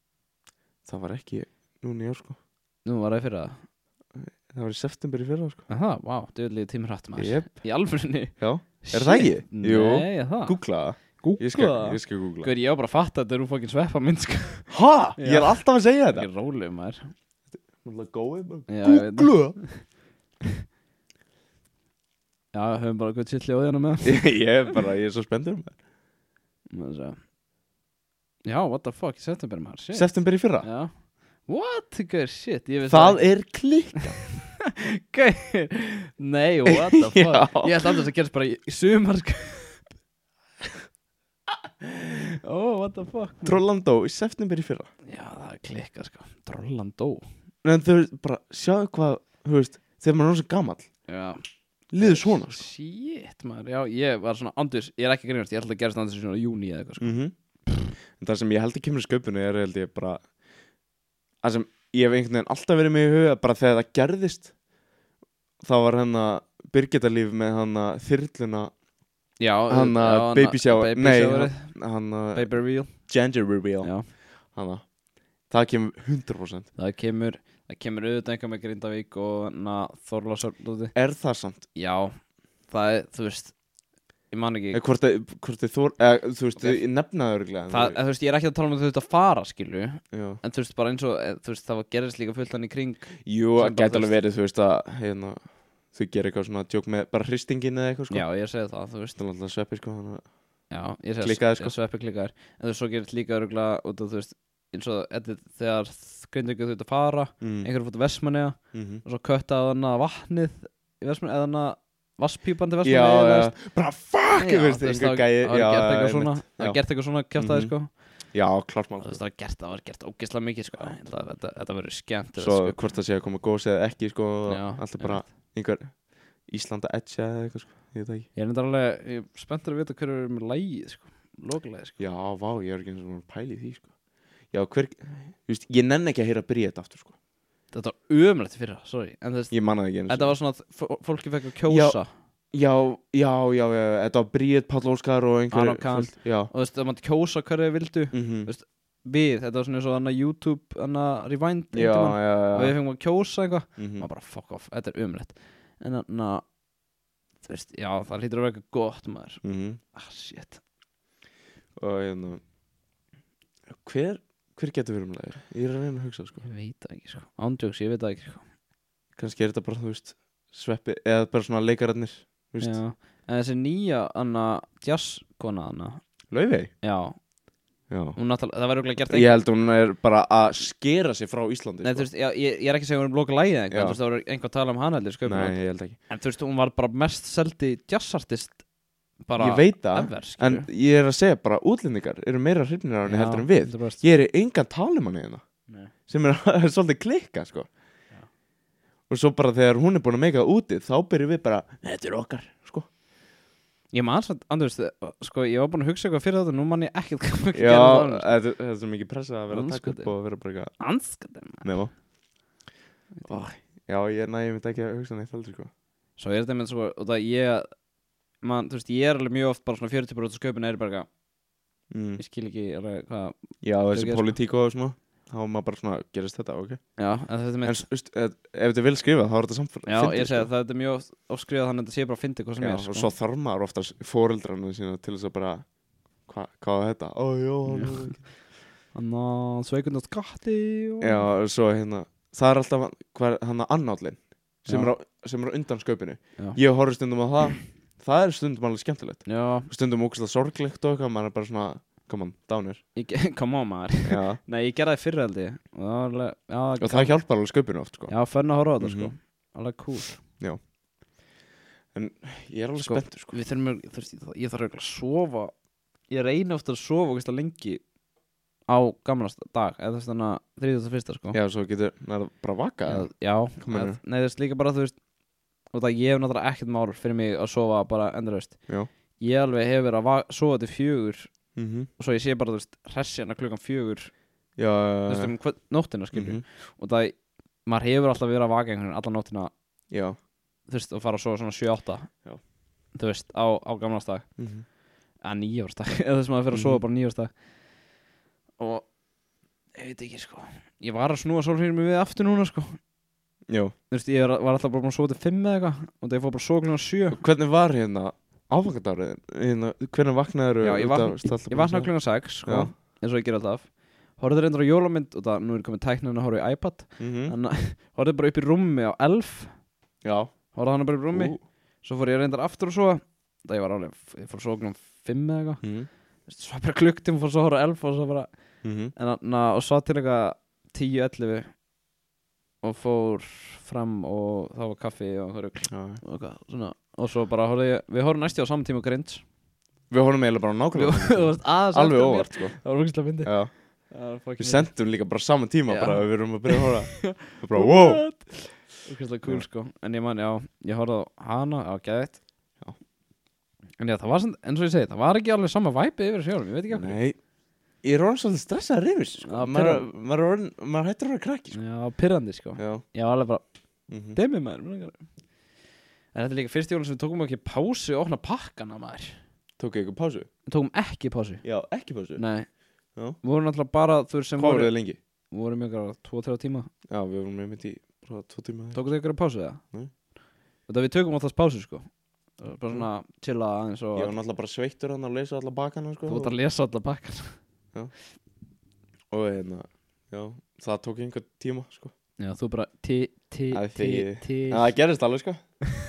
það var ekki núna í ár, sko. Nú var það í fyrra. Það var í september í fyrra, sko. Aha, vá, döðlegi tímur hrætt maður. Jep. Í alvörunni. Já, er það ekki? Jú. Nei, það. Googla það. Ég skal googla. Hver, ég var bara að fatta að þetta eru fokkin Sveppa mynd, sko. Ha? Ég er alltaf að segja þetta. Ekki róleg, maður. Náttúrulega góið, googla. Já, höfum bara gott sitt hljóð hérna með. Ég er svo spenntur með. Já, what the fuck, í september, maður. Shit. September í fyrra? Já. What? Good shit. Það er klikka. Nei, what the fuck. Ég ætla alltaf að gerast bara í sumar, sko. Oh, what the fuck Trollando í september í fyrra. Já, það er klikkað sko. Trollando. En þú veist, bara sjáðu hvað, þú veist, þegar maður er svo gamall. Já. Liður svona sko. Shit, maður. Já, ég var svona andurs, ég er ekki grínast, ég ætla að gerast andurs í svona júni eða eitthvað sko. En það sem ég held að kemur í sköpunni held ég bara það sem ég hef einhvern veginn alltaf verið með í huga bara þegar það gerðist þá var Birgitta Líf með þyrluna Já, baby shower baby reveal gender reveal Já. Það kemur 100%. Það kemur auðvitað einhver með Grindavík og Þorlákshöfn. Er það samt? Já, það er, þú veist ég man ekki hvort þú veist, ég nefnaði örglega þú veist, ég er ekki að tala um þetta að fara, skilju Já. En þú veist, bara eins og þú veist, það gerðist líka fullt hann í kring Jú, það gæti alveg verið, þú veist, að þú gerir eitthvað svona djók með bara hristingin eða eitthvað, sko. Já, ég segi það, þú veist Það er alltaf Sveppi, sko, Já, ég segi klikkaði, sko. Sveppi klikkaðir En þú veist, svo gerist líka örgulega út af, þú veist eins og þegar Grindavík þurfti að fara einhverjum fóttu Vestmannaeyja og svo köttaði hann vatnið í Vestmannaeyja eða vasspípan til Vestmannaeyja Já, bara fuck, þú veist, einhver gæi Það gert eitthvað svona kjaftaði, sko Já, klart mál. Það var gert ógeðslega mikið, sko Þetta verður skemmt Svo hvort það sé að koma góðs eða ekki, sko Alltaf bara einhver Íslanda edge eða eitthvað, sko Ég veit ekki Ég er alveg spenntur að vita hverju er með lagið, sko Lokalagið, sko Já, vá, ég er ekki eins og pæli því, sko Já, þú veist, ég nenni ekki að heyra Bríett aftur, sko Þetta var ömulegt í fyrra, sorry En þú veist, ég manna það ekki eins þetta var svona að fólki fekk að kjósa Já, þetta var Bríett, Páll Óskar og einhver Aron Kahn. Já Og þú veist, það mátti kjósa hverju þið vildu Þú veist, þetta var svona eins og YouTube Rewind Já. Og við fengum að kjósa eitthvað Mhm. Og bara fuck off, þetta er ömulegt En þú veist, já, það hlýtur að vera eitthvað gott, maður Shit Og hver getur verið um lagir? Ég er að reyna að hugsa, sko Ég veit það ekki, sko Ándjóks, ég veit það ekki, sko Kannski er þetta bara, þú veist, Sveppi eða bara svona leikararnir, þú veist Já, en þessi nýja, jazzkona, Laufey? Já, Já hún náttúrulega, það var örugglega gert Ég held hún er bara að skera sig frá Íslandi, Nei, sko. þú veist, ég er ekki að segja hún loka lagið eitthvað, Já. þú veist, það var einhver að tala um hana heldur, Nei, ég held ekki En þú veist, hún var bara mest seldi jazzartist bara Ég veit það, ever, en ég er að segja bara útlendingar eru meira hrifnir af henni heldur en við Ég er engan talumann í hérna Nei. sem er svolítið klikka, sko Já. Og svo bara þegar hún er búin að meika það úti þá byrjum við bara, þetta er okkar, sko Ég man samt, andurst, sko, ég var búin að hugsa eitthvað fyrir þetta, nú man ég ekkert hvað Já, þetta er svo mikið pressa að vera að taka upp og vera bara eitthvað Anskatin Nefna Já, ég myndi ekki að hugsa neitt aldrei, sko Svo er þetta með svo, og það þú veist, ég er alveg mjög oft bara svona 40% af sköpun er bara eitthvað Ég skil ekki alveg hvað Já, þessi politík og svona þá var maður bara svona, gerist þetta, ok Já, en þetta með En veist, ef þetta vil skrifa, þá er þetta samt Já, ég segi að það er mjög oft skrifað þannig að þetta sé bara að fyndi hvað sem Já, er, sko og svo þarf maður oftast foreldrarnu sína til þess að bara hvað er þetta? Þannig að sveikund á skatti Já, svo það er alltaf annállin sem er á undan sköpinu Ég horfði stundum á það er stundum alveg skemmtilegt stundum ógeðslega sorglegt og eitthvað maður er bara svona, come on, dánir Come on, maður Nei, ég gerði það fyrir held ég og það hjálpar alveg sköpinu oft, sko Já, fönn að horfa á þetta, sko Alveg cool Já En ég er alveg spenntur, sko Við þurfum, ég þarf að sofa Ég reyni ofta að sofa ógeðslega lengi á gamlast dag eða þess þannig að 31, sko Já, svo getur bara vaka Já, nei þess líka bara, þú veist og það ég hef náttúrulega ekkert mál fyrir mig að sofa bara endalaust Ég alveg hef verið að sofa til 4 og svo ég sé bara, þú veist, hressjana klukkan 4 Já Þú veist, nóttina, skilju og það, maður hefur alltaf verið að vaka einhvern veginn allan nóttina Já Þú veist, og fara að sofa svona 7-8 Þú veist, á gamlastag að 9-ársdag eða þess að maður fyrir að sofa bara 9-ársdag og ég veit ekki, sko ég var að snúa sólhringnum við aftur núna, sko Já Þú veist, ég var alltaf bara búin að sofa til 5 eða eitthvað og það ég fór bara að sofa klukkan 7 Hvernig var áfangadagurinn? Hvernig vaknaður? Já, ég vaknaði klukkan 6, sko eins og ég ger alltaf horfði reyndar á jólamynd og það, nú er komið tæknin að horfa í iPad þannig að horfði bara upp í rúmi á 11 Já horfði hann bara upp í rúmi svo fór ég reyndar aftur og svo það ég fór að sofa klukkan 5 eða eitthvað svo bara klukktíma fór svo að horfa 11 og svo bara og svo til eitthvað 10-11 og fór fram og það var kaffi og það rugl og svo bara við horfum næstu á saman tíma Grinch Við horfum eiginlega bara nákvæmlega alveg óvart sko. Það var rúkslega myndi. Við sendum líka bara saman tíma bara við erum að byrja að horfa. Við bara wow. Rúkslega cool sko. En ég man, ég horfði á hana á geðveikt. Já. En það var svona, eins og ég segi, það var ekki alveg sama væpi yfir þessu jólum, ég veit ekki af hverju. Nei, ég er orðin svolítið stressaður yfir þessu sko. Maður hættir að vera krakki sko. Já, pirrandi sko. Ég var alveg bara, demmi maður. En þetta er líka fyrst jólum sem við tókum ekki pásu og opna pakkana maður. Tókum ekki pásu? Við tókum ekki pásu. Já, ekki pásu? Nei. Já. Við vorum náttúrulega bara sem hvað voruð þið lengi? Við vorum ykkur 2-3 tíma. Já, við vorum með mitt í 2 tíma. Tókum þið ykkur pásu eða? Nei. Þetta við tökum alltaf pásu sko. Bara svona chilla aðeins og... Ég var náttúrulega bara sveittur hann að lesa alla bakkana sko. Þú ert að lesa alla bakkana. Já. Og það tók einhver tíma sko. Já, þú bara það gerist alveg sko.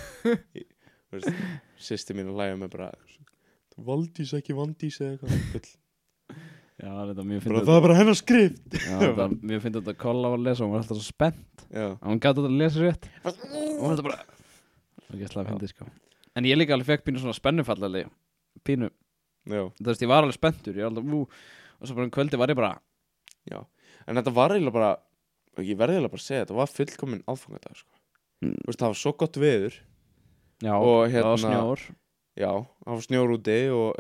Systir mín hlæja mig bara Valdís ekki Vandís eða eitthvað. Já, þetta mjög fyndið. Það er bara hennar skrift. Já, þetta mjög fyndið að Kolla var að lesa og hún var alltaf svo spennt. Já. Hún gátt að lesa rétt. Og hún var bara það er ekki alltaf fyndið sko. En ég líka alveg fekk pínu svona spennufallali. Pínu. Já. Það veist, ég var alveg spenntur. Ég var alltaf og svo bara kvöldi var ég bara. Já. En þetta var eiginlega bara ég verði eiginlega bara að segja þetta var fullkominn aðfangadag sko. Þú veist, það var svo gott veður. Já, og það var snjór. Já, það var snjór úti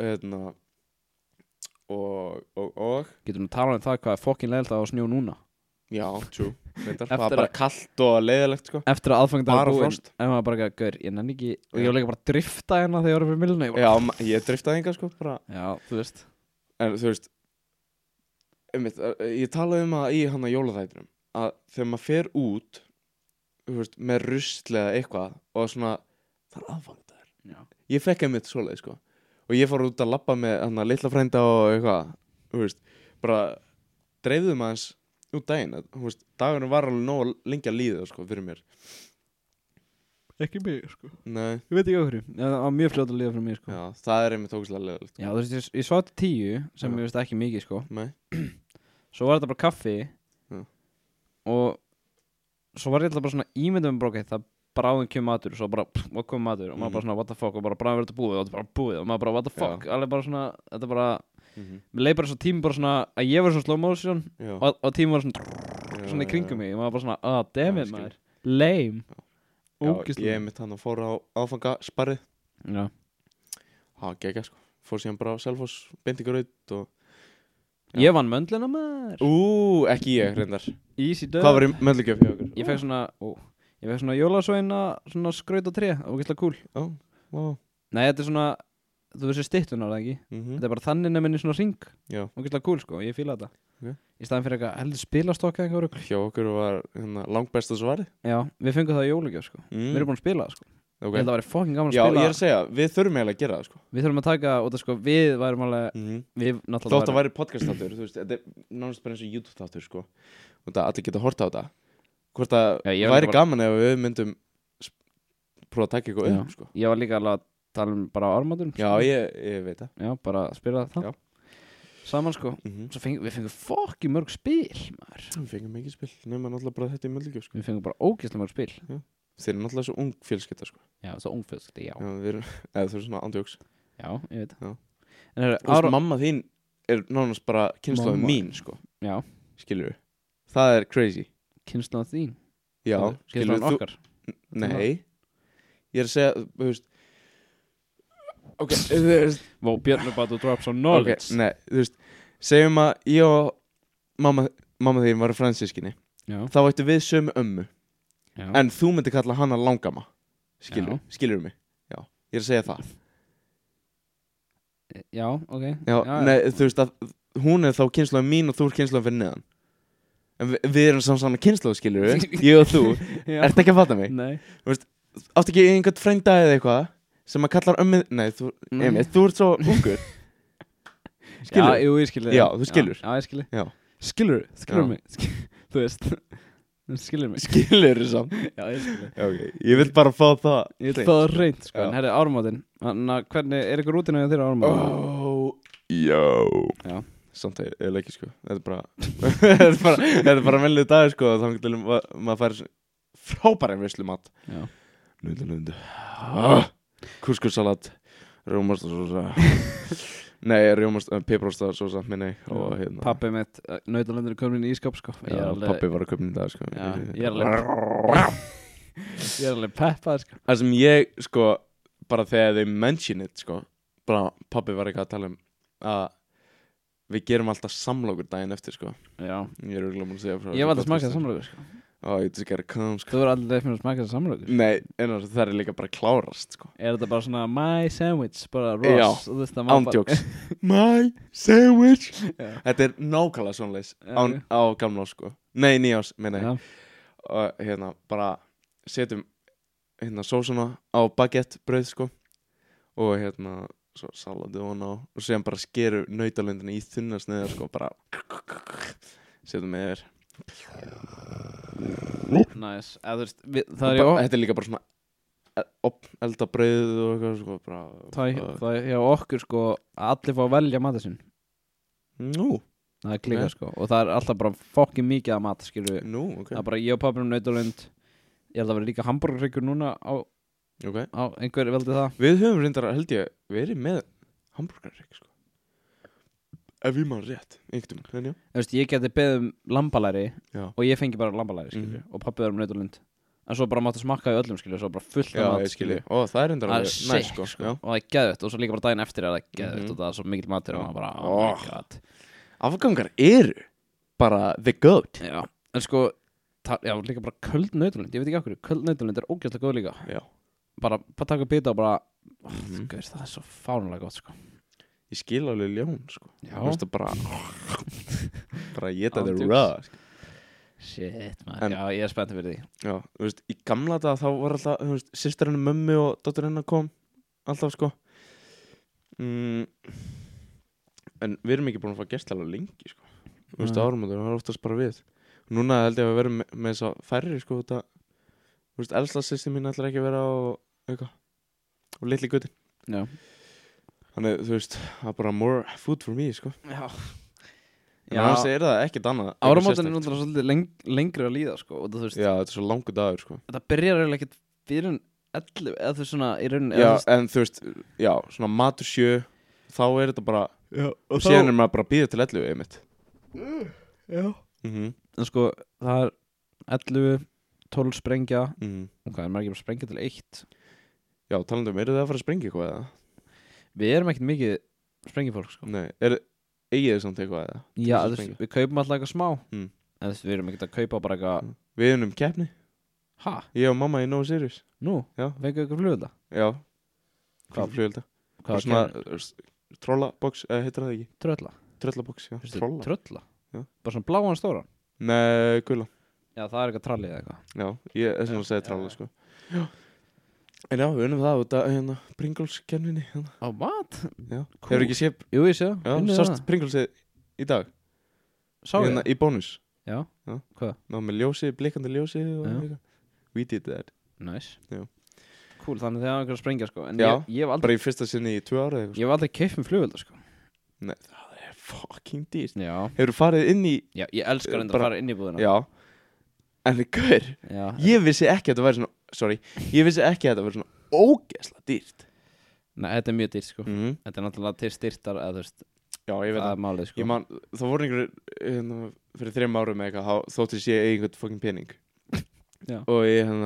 og getur nú talað það hvað er fokkin leiðilegt að það var snjó núna. Já, true. Það var bara kallt og leiðilegt sko. Eftir að aðfangadag bara búinn en maður bara gaur, ég nenni ekki og ég var líka bara að drifta hérna þegar ég var fyrir milluna. Já, ég driftaði enga sko bara. Já, þú veist. En þú veist ég talaði að í hana jólaþættinum að þegar maður fer út þú veist, með rusl eða eitthvað og svona, það er aðfangadagur. Já. Ég fekk einmitt svoleið sko. Og ég fór út að labba með hana litla frænda og eitthvað, þú veist, bara dreifðum aðeins út daginn, þú veist, dagurinn var alveg nóg lengi að líða sko fyrir mér. Ekki mig sko. Nei. Ég veit ekki okkur. Það var mjög fljótt að líða fyrir mér sko. Já, það er einmitt ógeðslega leiðilegt. Já, þú veist, ég svaf til 10 sem ég veist ekki mikið sko. Nei. Svo var þetta bara kaffi. Já. Og svo var ég alltaf bara svona ímyndum með brókið, það bráðum kemur matur og svo bara kom matur og maður bara svona what the fuck og bara bráðum verður þetta búið og þetta bara búið og maður bara what the fuck. Alveg bara svona, þetta bara mér leið bara svo tími bara svona að ég var svona slow motion og tími var svona í kringum mig og maður bara svona damn it maður, lame. Já, ég mitt hann og fór á áfangasparrið. Já. Það var geggjað sko. Fór síðan bara á Selfoss, beint ykkur raut og ég vann möndlina maður. Ekki ég reyndar. Easy döð. Hvað var í möndlugjöf hjá okkur? Ég fekk svona jólasveina, svona skraut og tré. Það var gæslega cool. Wow. Nei, þetta er svona, þú veist styttunar það ekki. Þetta er bara þannig nefnir svona ring. Já. Það var gæslega cool sko, ég fíla þetta. Okay. Í staðan fyrir eitthvað heldur spilastokka eitthvað rugl. Hjá okkur var langbesta svarið. Já, við fengum það í jólagjöf sko. Við erum búin að spila það sko. Okay. Ég held að það væri fucking gaman að spila. Já, ég er að segja, við þurfum eiginlega að gera það sko. Við þurfum að taka, og það sko, við værum alveg við náttúrulega þótt að væri podcast-þáttur, þú veist, þetta er nánast bara eins og YouTube-þáttur sko. Og það allir geta horta á þetta. Hvort það væri gaman ef við myndum prófa að taka eitthvað upp sko. Ég var líka alveg að tala um bara ármátur. Já, ég veit það. Já, bara að spila það. Saman sko. Svo við fengum fucking mörg spil maður. Við fengum mikið spil, nema náttúrulega bara þetta í möndlugjöf sko. Við fengum bara ógeðslega mörg spil. Já. Þeir eru náttúrulega svo ung fjölskylda sko. Já, svo ung fjölskylda, já. Við erum, eða þú er svona andjóks. Já, ég veit. Já. En þú veist, mamma þín er nánast bara kynslóðin mín sko. Já. Skilur við? Það er crazy. Kynslóðin þín? Já. Kynslóðin okkar? Nei. Ég er að segja, þú veist. Ok, þú veist. Vó, Björn about to drop some knowledge. Ok, nei, þú veist. Segjum að ég og mamma þín varu fransískinni. Já. Þá ættu við sömu ömmu. Já. En þú myndi kalla hana langama. Skilur mig? Já, ég er að segja það. Já, ok. Já, nei, þú veist að hún er þá kynslóðin mín og þú er kynslóðin fyrir neðan. En við erum saman kynslóð, skilur við. Ég og þú. Ertu ekki að fatta mig? Nei. Þú veist, áttu ekki einhvern frænda eða eitthvað sem að kallar ömmið. Nei, þú ert svo ungur. Skilur? Já, jú, ég skilur. Já, þú skilur. Já, ég skilur. Já. Skilur mig. Þú veist. Skilur mig. Skilur þú samt? Já, ég skilur. Okay. Ég vil bara fá það. Ég vil fá það reynd sko. En herri, áramótin. Hvernig, er eitthvað rútina þegar áramótin? Já. Samt að ég leiki sko. Þetta er bara þetta er bara velnið dag sko. Þannig til maður fær frábæra veislumat. Já. Nundu. Couscous-salat, Rjómastósa Nei, piparóstasósa minni og hérna Pabbi mitt, nautalendur er komin í ískap sko. Pabbi var að köpna í dag sko. Ég er alveg peppað sko. Það sem ég sko bara þegar they mention it sko, bara pabbi var ekki að tala að við gerum alltaf samlokur daginn eftir sko. Já. Ég er örugglega búin að segja frá Ég var alltaf smakað samlokur sko. Ég just gotta come sko. Þú er aldrei fyrir að smaka þessar samlokur? Nei, það er líka bara klárast sko. Er þetta bara svona my sandwich, bara Ross? Já, ándjóks My sandwich Þetta er nákvæmlega svonleis á gamla ás sko. Nei, nýjás, meina ég og hérna, bara setjum hérna sósuna á baguette brauð sko. Og hérna svo salati og og séðan bara skeru nautalundina í þunna sneiðar sko. Bara setjum með yfir Nice. Þetta er líka bara svona elda brauð og eitthvað sko, bara, það er hjá okkur sko að allir fá að velja matið sinn. Nú Það er klíka sko. Og það er alltaf bara fokkin mikið að mat skilur við. Okay. Það er bara ég og pabbi nautalund. Ég held að vera líka hamburgerhryggur núna á einhver veldi það. Við höfum reyndar held ég verið með hamburgerhrygg sko. Ef ég maður rétt, einhvern veginn, Þú veist, ég geti beðið lambalæri og ég fengi bara lambalæri, skilju, og pabbi verður nautalund. En svo bara máttu smakka í öllum, skilju, svo bara fullt af mat, skilju. Og það er reyndar alveg næs, sko. Og það er geðvett, og svo líka bara daginn eftir er það geðvett og það er svo mikill matur og maður bara, oh my god. Afgangar eru bara the goat. Já, en sko, líka bara köld nautalund, ég veit ekki okkur, köld nautalund er ógeðslega góð líka. Já. Bara taka bita og bara, það er svo fáránlega gott, sko. Ég skil alveg ljón sko. Já. Þú veist að bara geta þér raw sko. Shit man, já ég er spennt fyrir því. Já, þú veist, í gamla dag þá var alltaf, þú veist, systir hennar mömmu og dóttir hennar kom alltaf sko. En við erum ekki búin að fá gestlega lengi sko. Þú veist, áramótur, það er oftast bara við. Núna held ég að við verum með þess að færri sko þetta. Þú veist, elsta systir mín ætlar ekki að vera og eitthvað. Og litli guttinn. Já. Þannig, þú veist, það er bara more food for me, sko. Já. En annars er það ekkert annað. Áramótin er náttúrulega svolítið lengri að líða, sko. Og þú veist, já, þetta er svo langur dagur, sko. Þetta byrjar eiginlega ekkert fyrir 11, eða þú veist svona í rauninni. Já, en þú veist, já, svona matur 7, þá er þetta bara, og síðan er maður bara að bíða til 11, einmitt. Já. En sko, það er 11, 12 sprengja, og hvað er maður ekki bara sprengja til 1? Já, talandum, eru þið að fara að sprengja eitthvað eða? Við erum ekkert mikið sprengifólk sko. Nei, eigið þið samt eitthvað eða? Já, við kaupum alltaf eitthvað smá en við erum ekkert að kaupa bara eitthvað. Við erum keppni. Hæ? Ég og mamma í No Serious. Nú? Já. Fengið eitthvað flugvelda? Já. Hvað flugvelda? Hvað svona trollabox, heitir það ekki? Tröllabox, já. Trölla? Já. Bara svona bláan stóran? Nei, gula. Já, það er eitthvað trallið eða eitthvað. Já, ég er svona að segja tralla sko. Já. En já, við unnum það út af hérna Pringles-kenninni hérna. Á what? Já, cool. Hefur ekki séð? Jú, ég sé það. Já, sást Pringlesið í dag? Sá ég? Hérna í bónus. Já. Hvað? Ná, með ljósi, blikandi ljósi og eitthvað. We did that. Nice. Já. Cool, þannig þegar einhver að sprengja sko. En já, ég hef aldrei... bara í fyrsta sinni í 2 ára eitthvað. Ég hef aldrei keypt með flugvelda sko. Nei, það er fucking dýrt. Já. Hefur farið inn í... Já, ég elskar enda að fara inn í búðina. Já. En gaur, ég vissi ekki að þetta væri svona, ég vissi ekki að þetta væri svona ógeðslega dýrt. Nei, þetta er mjög dýrt sko. Þetta er náttúrulega til styrtar eða þú veist. Já, ég veit það er málið sko. Það voru einhverjum fyrir 3 árum eða eitthvað, þóttist ég einhvern fucking pening. Já. Og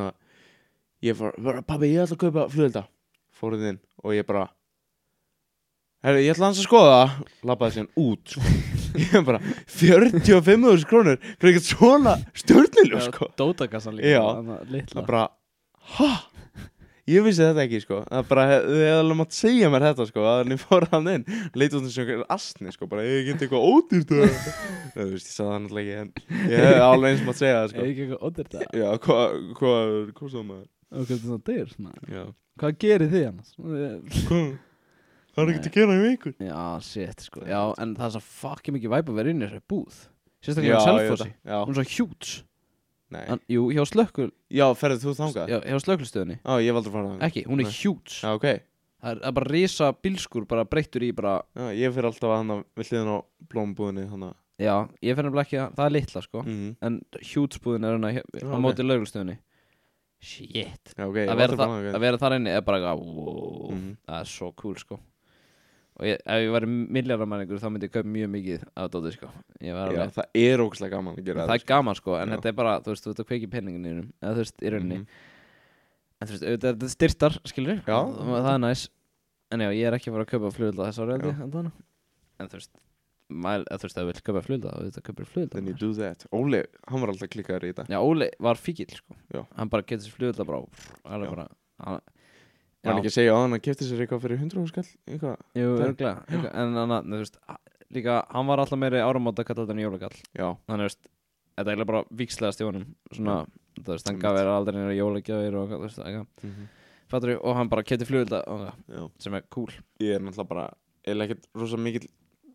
ég bara, pabbi, ég ætla að kaupa flugvelda. Fóruð inn og ég bara, herru, ég ætla hans að skoða það. Labbaði síðan út sko. Ég bara 45.000 krónur fyrir eitthvað svona stjórniljós sko. Dótakassan líka. Já, það bara, hæ? Ég vissi þetta ekki sko. Það bara, þið hefði alveg mátt segja mér þetta sko. Þannig fór hann inn, leit út eins og einhver asni sko. Bara, ég get eitthvað ódýrt það. Þú veist, ég sagði það náttúrulega ekki. En ég hefði alveg eins mátt segja það sko. Ekki eitthvað ódýrt það? Já, hvað svo maður? Og hvað er það dyrt? Já. Hvað gerir þið annars? Hvað? Það er ekkert að gera í vikur. Já, shit sko. Já, en það er svo fucking mikið væp að vera inn í þessari búð. Sérstaklega á Selfossi. Hún er svo huge. Nei. Jú, hjá slökkul. Já, ferðið þú þangað? Já, hjá slökkulstöðinni. Já, ég hef aldrei farið þangað. Ekki, hún er huge. Já, ok. Það er bara risa bílskur, bara breyttur í bara... Já, ég fer alltaf að hana við hliðin á blómbúðinni hana. Já, ég fer nefnilega ekki að... Það er litla sko. En huge búðin er hana á móti lögreglustöðinni. shit okay, að vera þar inni er bara wow, það er svo cool sko. Og ef ég væri milljarðarmæringur þá myndi ég kaupa mjög mikið af dóti sko. Já, það er ógeðslega gaman að gera það er gaman sko, en þetta er bara, þú veist, þú ert að kveiki penningin í eða þú veist, í rauninni en þú veist, þetta er styrtar, skilur það er næs, en já, ég er ekki að fara að kaupa flugvelda þess ári en þú veist, ef þú vill kaupa flugvelda og þetta kaupir flugvelda then you do that. Óli, hann var alltaf klikkaður í þetta. Já, Óli var fíkill sko. Hann bara getur sér flugvelda bara Var ekki að segja að hann keypti sér eitthvað fyrir 100 skall eitthvað? Jú, örgulega, en þú veist, líka, hann var alltaf meiri áramóta kallað en jólakall. Já. Þannig, þú veist, þetta er bara víkslegast í honum, svona, þú veist, hann gaf aldrei neina jólagjafir og þú veist, eitthvað. Fattur og hann bara keypti flugvelda sem er cool. Ég er náttúrulega bara, eiginlega ekkert rosa mikill,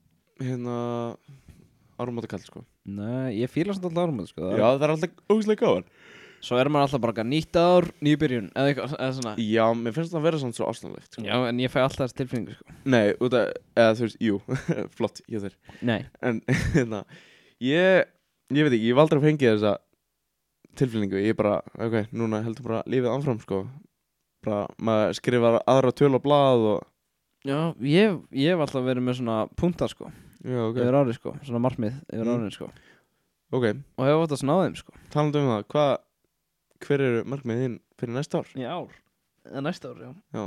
áramóta kall, sko. Nei, ég fíla samt alltaf áramóta, sko. Já, það er alltaf ógeðslega gaman. Svo er maður alltaf bara nýtt ár, nýju byrjun, eða eitthvað, eða svona. Já, mér finnst það að vera svona svo ástæðanlegt, sko. Já, en ég fæ alltaf þessi tilfinningu, sko. Nei, eða þú veist, jú, flott, ég þér. Nei. En, ég veit ekki, ég hef aldrei fengið þessa tilfinningu. Ég bara, ok, núna heldur bara lífið áfram, sko. Bara, maður skrifar aðra töl á blað og... Já, ég hef alltaf verið með svona punta, sko. Já, ok. Yfir árið, sko, svona markmið yfir árið, sko. Ok. Og hef átt að snáða þeim, sko. Talandi það, hver eru markmið þín fyrir næsta ár? Í ár? Eða næsta ár, já.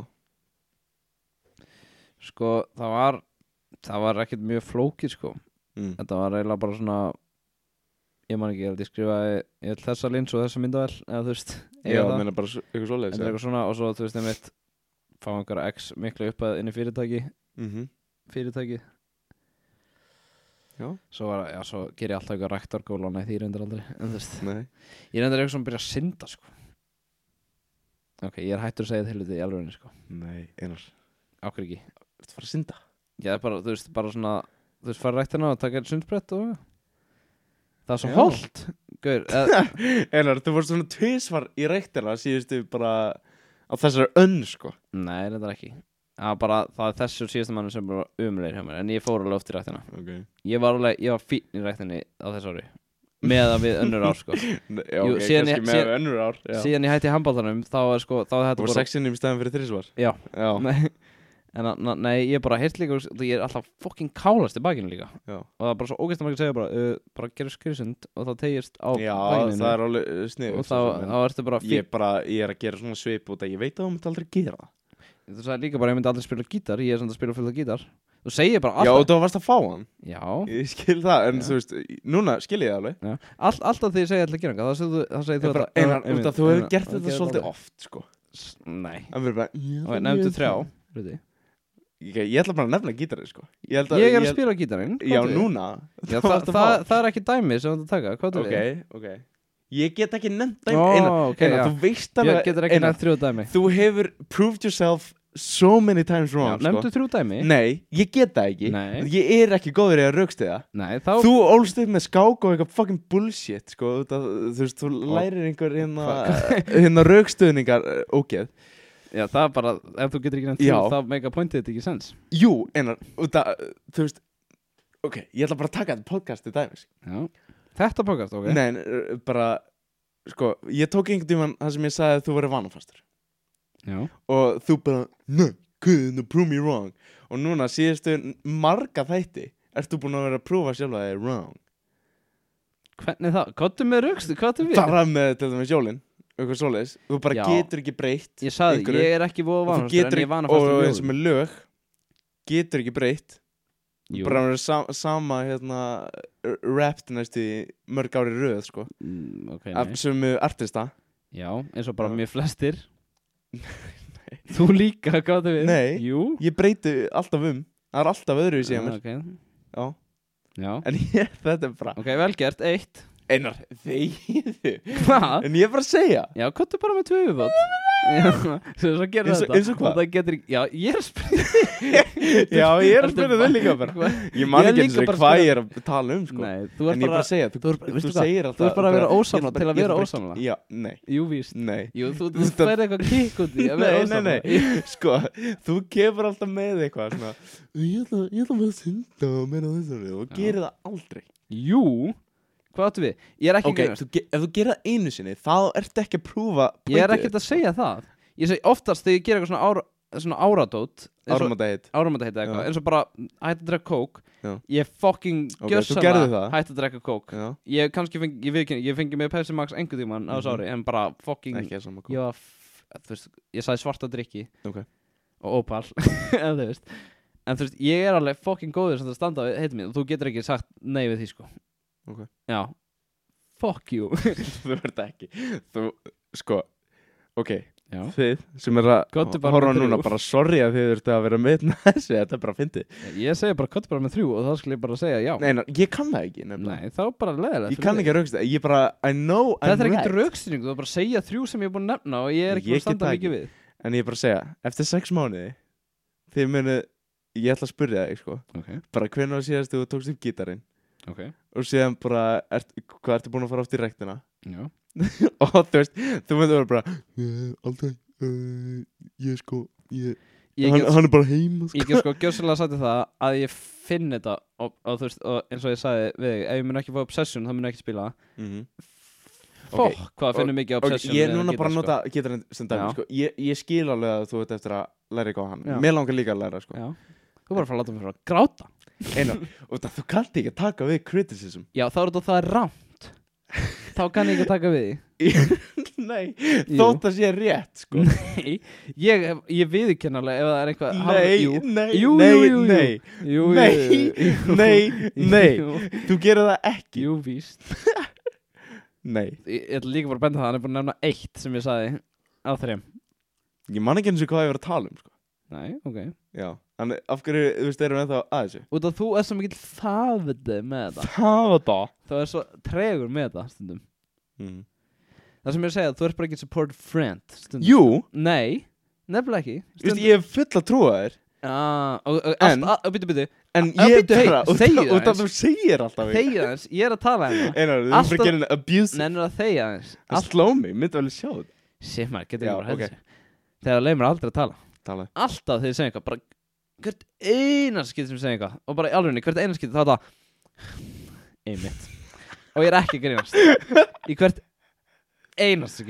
Sko, það var ekkert mjög flókið, sko. Þetta var eiginlega bara svona, ég man ekki, ég skrifaði þessa lins og þessa myndavel, eða þú veist. Já, það meina bara eitthvað svoleiðis. Þetta er eitthvað svona, og svo, þú veist, einmitt, fá einhverja x miklu upp inn í fyrirtæki. Já. Svo ger ég alltaf eitthvað rektorgól og nei, því reyndar aldrei, en þú veist. Nei. Ég reyndar eitthvað sem byrja að synda, sko. Ok, ég er hættur að segja þetta helviti í alvegni, sko. Nei, Einar. Ákveð ekki. Þú ert að fara að synda? Já, bara, þú veist, bara svona, þú veist, fara ræktina og taka eitt sundsbrett og það er svo holdt. Gaur, Einar, þú fórst svona tvisvar í ræktina síðustu bara á þessari sko. Nei, reyndar ekki. Það er þessu síðasta mann sem bara umlegir hjá mér, en ég fór alveg oft í ræktina. Okay. Ég var fínn í ræktinni á þessu ári, með að við önnur ár, sko. Já, ok, kannski með að við önnur ár. Síðan ég hætti í handboltanum, þá er sko, þá þetta bara... Þú var 6 sinnum í staðin fyrir 3 svar? Já. Nei, ég bara heyrt líka, ég er alltaf fucking kálast í bakinu líka. Já. Og það er bara svo ógeðslega margir að segja bara gerðu skrifsund og það tegist á bakinu. Já, það er alveg sniðugt. Og þá ertu bara fínn. Ég er að gera svona svip út að ég veit að þú myndi aldrei gera það. Þú sagði líka bara að ég myndi aldrei spila gítar. Ég er samt að spila fullt af gítar. Þú segir bara alltaf... Já, og þú varst að fá hann. Já. Ég skil það, en þú veist, núna skil ég það alveg. Já. Alltaf því ég segi alltaf að gera þá segir þú þetta... Einar, þú hefur gert þetta svolítið oft, sko. Nei. Það verður bara... Nefndu 3, hluti. Ég ætla bara að nefna gítarinn, sko. Ég er að spila gítarinn. Já, núna. Það er ekki dæmi sem þú taka. Hvað er það? Ok. Ég get ekki nefnt dæmi. Einar, þú veist alveg... Ég getur ekki nefnt 3 dæmi. Þú hefur proved yourself so many times wrong. Já, nefndu 3 dæmi. Nei, ég get það ekki. Nei. Ég er ekki góður í að rökstyðja. Nei, þá... Þú ólst upp með skák og eitthvað fucking bullshit, sko. Þú veist, þú lærir einhver hérna rökstyðningar ógeð. Já, það er bara, ef þú getur ekki nefnt 3, þá make a pointið þetta ekki sens. Jú, Einar, þú veist... Ok, ég ætla bara að taka þetta podcast í dæmis. Já. Þetta podcast, ok? Nei, bara, sko, ég tók einhvern tímann það sem ég sagði að þú verið vanafastur. Já. Og þú bara, no, couldn't prove me wrong. Og núna síðustu marga þætti ertu búin að vera að prúfa sjálf að það er wrong. Hvernig það? Kottu með rökstu, kottu við? Það er með til dæmis jólin, eitthvað svoleiðis. Þú bara getur ekki breytt. Ég sagði, ég er ekki voða vanafastur, en ég er vanafastur með jólin. Og eins og með lög, getur ekki breytt. Jú. Bara að vera sama rapt næstu mörg ári röð, sko. Okay, af sömu artista. Já, eins og bara mjög flestir. Nei. Þú líka, hvað það við? Nei, jú. Ég breyti alltaf það er alltaf öðru í síðan mér. Okay. Já. En þetta er bara... Ok, vel gert, 1. Einar, þegiðu. Hvað? En ég er bara að segja. Já, hvað er bara með 2 viðbót? Svo gerir þetta. Eins og hvað? Já, ég er að spyrja þig. Já, ég er að spyrja þig líka bara. Ég man ekki eins og hvað ég er að tala um, sko. Nei, þú er bara að segja. Þú segir alltaf. Þú er bara að vera ósamla til að vera ósamla. Já, nei. Jú, víst. Nei. Jú, þú færði eitthvað kikk út í að vera ósamla. Nei. Sko, þú kemur alltaf með eitthvað svona. Ég ætla að synda og meina þessari og gerir það aldrei. Jú. Hvað áttu við? Ég er ekki Ok, ef þú gerir það einu sinni þá ertu ekki að prúfa Ég er ekkert að segja það. Ég segi oftast þegar ég ger eitthvað svona áradót áramótaheit eitthvað eins og bara hætti að drekka kók. Ég fucking gjörsamlega hætti að drekka kók. Ég kannski fengi mig Pepsi Max einhvern tímann á þessu ári en bara fucking ég sagði svarta drykki og Opal en þú veist ég er alveg fucking góður sem það standa við heitum mín og þú getur ekki sagt nei við því sko. Já, fuck you. Þú verður ekki. Þú, sko, ok. Já. Þið sem er að horfa núna bara sorry að þið þurftu að vera með þessu, þetta er bara að fyndi. Ég segi bara kottu bara með 3 og þá skal ég bara segja já. Nei, ég kann það ekki nefnilega. Nei, þá bara leiðilegt. Ég kann ekki að rauksta, ég bara, I know I'm right. Þetta er ekkert raukstýring, þú bara segja 3 sem ég er búin að nefna og ég er ekki búin að standa mikið við. En ég er bara að segja, eftir 6 mánuði, þið munið, ég ætla að spyrja þig, sko. Bara hvenær var síðast þú tókst upp gítarinn? Og síðan bara, hvað ertu búin að fara oft í rektina? Já. Og þú veist, þú myndir bara aldrei, hann er bara heima sko. Ég get sko gjörsamlega sagt það að ég finn þetta og þú veist, og eins og ég sagði við þig, ef ég mun ekki fá Obsession þá mun ég ekki spila hvað finnur mikið Obsession ég er núna bara að nota gitarinn sem dæmi sko. Ég skil alveg að þú veit eftir að læra eitthvað á hann mér langar líka að læra sko. Þú bara að fara að láta mig fyrir að gráta og þú kannt ekki að taka við criticism. Já, þá er þetta það rámt. Þá kann ég ekki að taka við því. Nei, þótt að sé rétt sko. Nei, ég viðurkennalega ef það er eitthvað Nei þú gerir það ekki. Jú, víst. Nei. Ég ætla líka bara að benda það, hann er búin að nefna 1 sem ég sagði á 3. Ég man ekki eins og hvað ég var að tala sko. Nei, ok. Já, en af hverju, þú veist, erum við ennþá að þessu? Út af þú er svo mikill þafði með þetta. Þafða? Þú er svo tregur með þetta stundum. Það sem ég er að segja, þú ert bara ekki support friend stundum. Jú. Nei, nefnilega ekki. Þú veist, ég hef full að trúa þér. Byttu. En ég bara, út af þú segir alltaf. Þegja þess, ég er að tala hérna. Einar, þú erum bara að gera henni abusive. Nennir að þegja þess. Það sló mig, myndi vel sjá þetta. Sér maður, getur ekki bara hægt sig. Þegar leið mér aldrei að tala. Alltaf þegar ég segja eitthvað, bara hvert einast skipti sem ég segja eitthvað og bara í alvegni, hvert einast skipti þá er það einmitt og ég er ekki að grínast í hvert einast